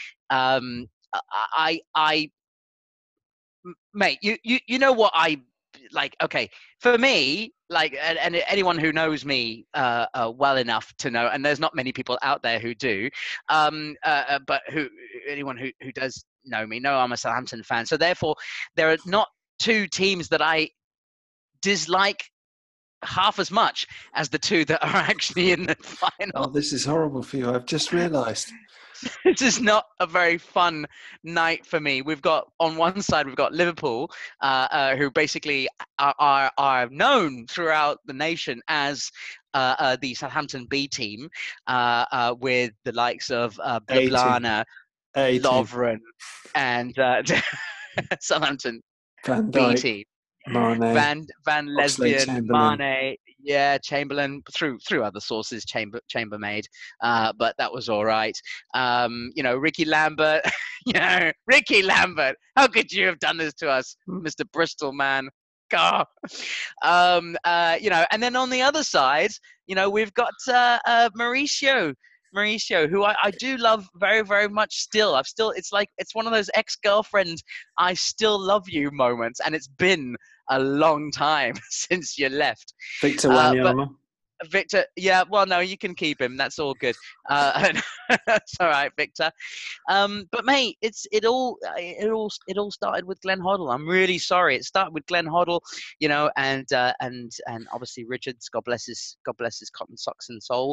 Mate, you know what I like. Okay, for me, like, and anyone who knows me well enough to know, and there's not many people out there who do, but anyone who does know me know I'm a Southampton fan. So therefore, there are not two teams that I dislike half as much as the two that are actually in the final. Oh, this is horrible for you. I've just realised. This is not a very fun night for me. We've got, on one side, we've got Liverpool, who basically are known throughout the nation as the Southampton B team, with the likes of Blana, Lovren, and Southampton B team. Mane, Van Lesbian, Mane, yeah, Chamberlain, through other sources, Chambermaid, but that was all right. You know, Ricky Lambert, Ricky Lambert, how could you have done this to us, Mr. Bristol man? God. You know, and then on the other side, you know, we've got Mauricio, who I do love very, very much still. It's like, it's one of those ex-girlfriend, I still love you moments, and it's been a long time since you left. Victor Wanyama. Victor, yeah, well, no, you can keep him. That's all good. That's all right, Victor. But mate, it all started with Glenn Hoddle. I'm really sorry. It started with Glenn Hoddle, you know, and obviously Richards. God bless his cotton socks and soul.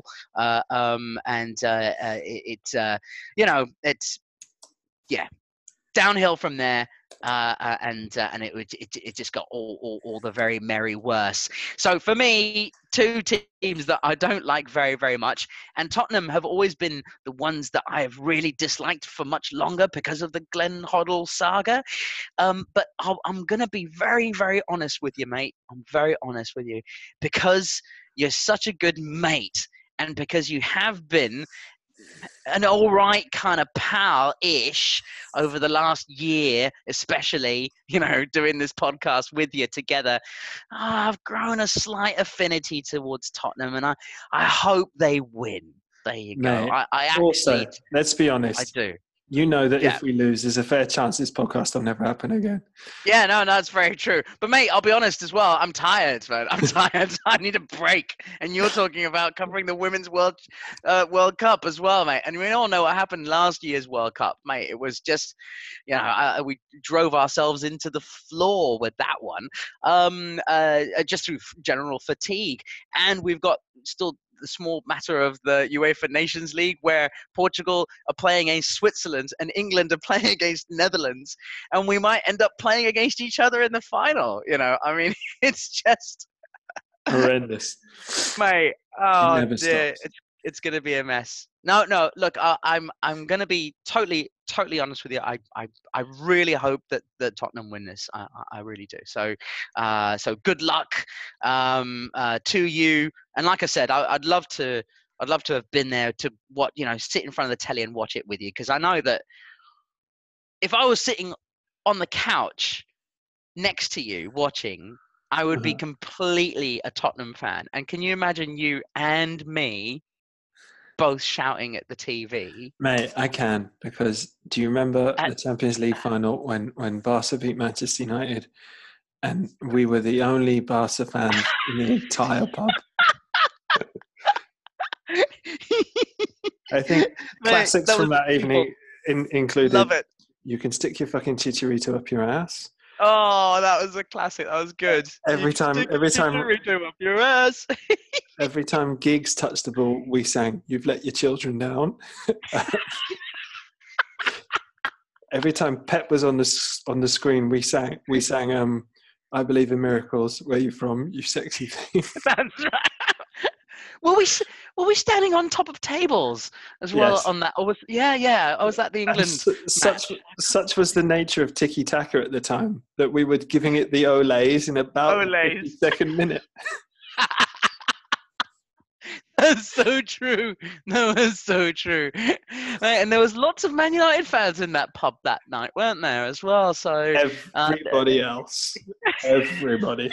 You know, it's downhill from there. And it just got all the very merry worse. So for me, two teams that I don't like very, very much, and Tottenham have always been the ones that I have really disliked for much longer because of the Glenn Hoddle saga. But I'm going to be very, very honest with you, mate. I'm very honest with you, because you're such a good mate, and because you have been an all right kind of pal-ish over the last year, especially, doing this podcast with you together. I've grown a slight affinity towards Tottenham, and I hope they win. There you go. Mate, I actually, also, let's be honest. I do. You know that if we lose, there's a fair chance this podcast will never happen again. Yeah, no, that's very true. But mate, I'll be honest as well. I'm tired, man. I'm tired. I need a break. And you're talking about covering the Women's World Cup as well, mate. And we all know what happened last year's World Cup, mate. It was just, we drove ourselves into the floor with that one, just through general fatigue. And we've got still the small matter of the UEFA Nations League, where Portugal are playing against Switzerland and England are playing against Netherlands, and we might end up playing against each other in the final. I mean, it's just horrendous, mate. Oh dear, it's going to be a mess. No, look, I'm going to be totally honest with you. I really hope that Tottenham win this. I really do. So good luck to you. And like I said, I'd love to have been there to sit in front of the telly and watch it with you, because I know that if I was sitting on the couch next to you watching, I would be completely a Tottenham fan. And can you imagine you and me both shouting at the TV? Mate, I can, because do you remember the Champions League final when Barca beat Manchester United, and we were the only Barca fans in the entire pub? I think classics from that evening included. Love it. You can stick your fucking Chicharito up your ass. Oh, that was a classic. That was good. Every time Chicharito up your ass. Every time Giggs touched the ball, we sang, "You've let your children down." Every time Pep was on the screen, we sang, "I believe in miracles. Where you from, you sexy thing?" That's right. Were we standing on top of tables as well? Yes. On that? Or was I was at the England. Such was the nature of tiki taka at the time that we were giving it the olays in about the 52nd minute. That's so true. No, that's so true. And there was lots of Man United fans in that pub that night, weren't there, as well? So everybody else. Everybody.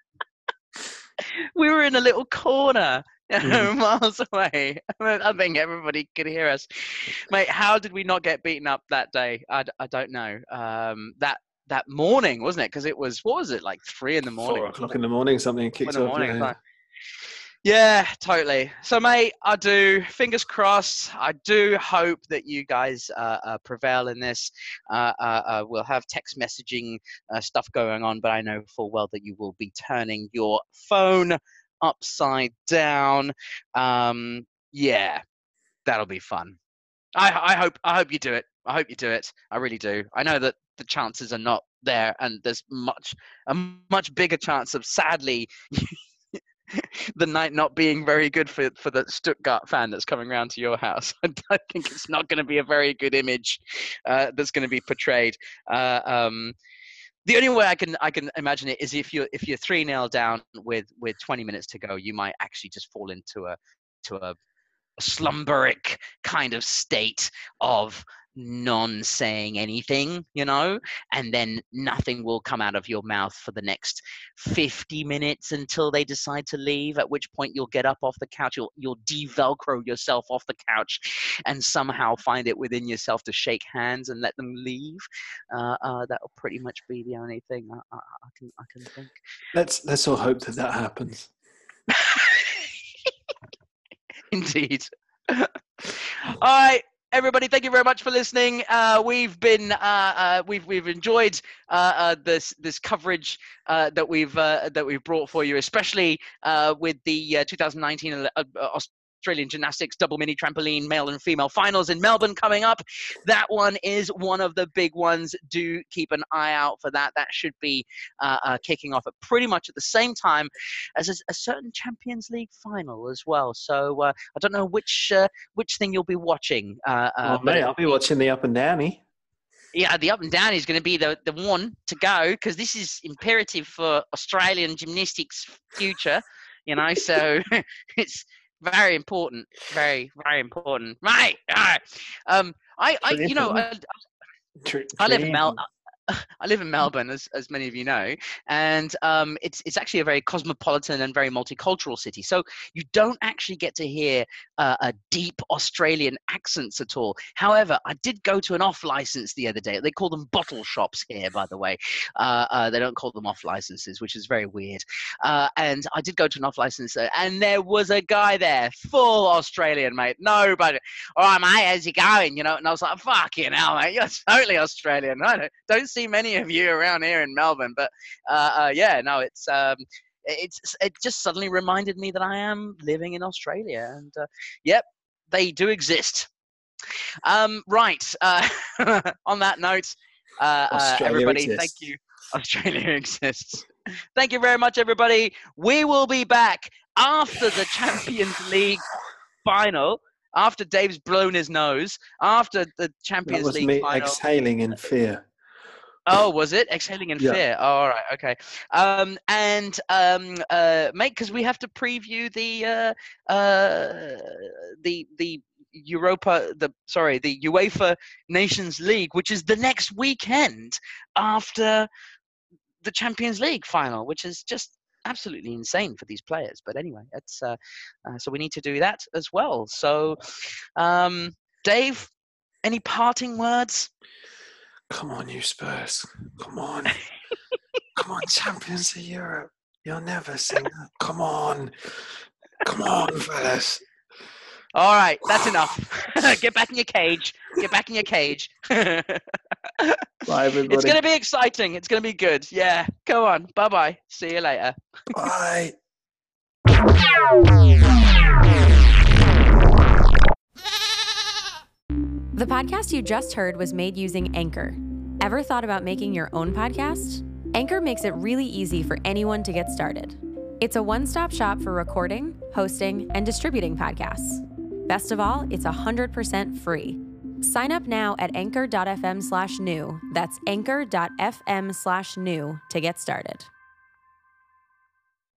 We were in a little corner, miles away. I think everybody could hear us. Mate, how did we not get beaten up that day? I don't know. That morning, wasn't it? Because it was, what was it, like 3 in the morning? 4 o'clock in the morning, something kicked off. Yeah, totally. So, mate, fingers crossed. I do hope that you guys prevail in this. We'll have text messaging stuff going on, but I know full well that you will be turning your phone upside down. Yeah, that'll be fun. I hope you do it. I hope you do it. I really do. I know that the chances are not there, and there's a much bigger chance of, sadly, the night not being very good for the Stuttgart fan that's coming round to your house. I think it's not going to be a very good image that's going to be portrayed. The only way I can imagine it is if you're 3-0 down with 20 minutes to go, you might actually just fall into a slumberic kind of state of non-saying anything, and then nothing will come out of your mouth for the next 50 minutes until they decide to leave, at which point you'll get up off the couch, you'll de-velcro yourself off the couch and somehow find it within yourself to shake hands and let them leave. That'll pretty much be the only thing I can think. Let's all hope that happens. Indeed. All right, everybody, thank you very much for listening. We've been we've enjoyed this coverage that we've brought for you, especially with the 2019 Australian Gymnastics double mini trampoline male and female finals in Melbourne coming up. That one is one of the big ones. Do keep an eye out for that. That should be kicking off at pretty much at the same time as a certain Champions League final as well. So I don't know which thing you'll be watching. Mate, I'll be watching the up and downy. Yeah, the up and down is going to be the one to go, because this is imperative for Australian gymnastics future. So it's Very important. Very, very important. Right. I live in I live in Melbourne, as many of you know, and it's actually a very cosmopolitan and very multicultural city. So you don't actually get to hear a deep Australian accents at all. However, I did go to an off license the other day. They call them bottle shops here, by the way. They don't call them off licenses, which is very weird. And I did go to an off license, and there was a guy there, full Australian, mate. Nobody. All right, mate, how's it going? You know, and I was like, fucking hell, mate, you're totally Australian. I don't see many of you around here in Melbourne, but it just suddenly reminded me that I am living in Australia, and yep, they do exist. Right. On that note, everybody, exists. thank you. Australia exists. Thank you very much, everybody. We will be back after the Champions League final. After Dave's blown his nose, after the Champions League final. That was me exhaling in fear. Oh, was it exhaling in fear? Oh, all right, okay. Mate, because we have to preview the UEFA Nations League, which is the next weekend after the Champions League final, which is just absolutely insane for these players. But anyway, it's so we need to do that as well. So, Dave, any parting words? Come on, you Spurs. Come on. Come on, champions of Europe. You'll never sing that. Come on. Come on, fellas. All right, that's enough. Get back in your cage. Get back in your cage. Bye, everybody. It's going to be exciting. It's going to be good. Yeah, go on. Bye-bye. See you later. Bye. The podcast you just heard was made using Anchor. Ever thought about making your own podcast? Anchor makes it really easy for anyone to get started. It's a one-stop shop for recording, hosting, and distributing podcasts. Best of all, it's 100% free. Sign up now at anchor.fm/new. That's anchor.fm/new to get started.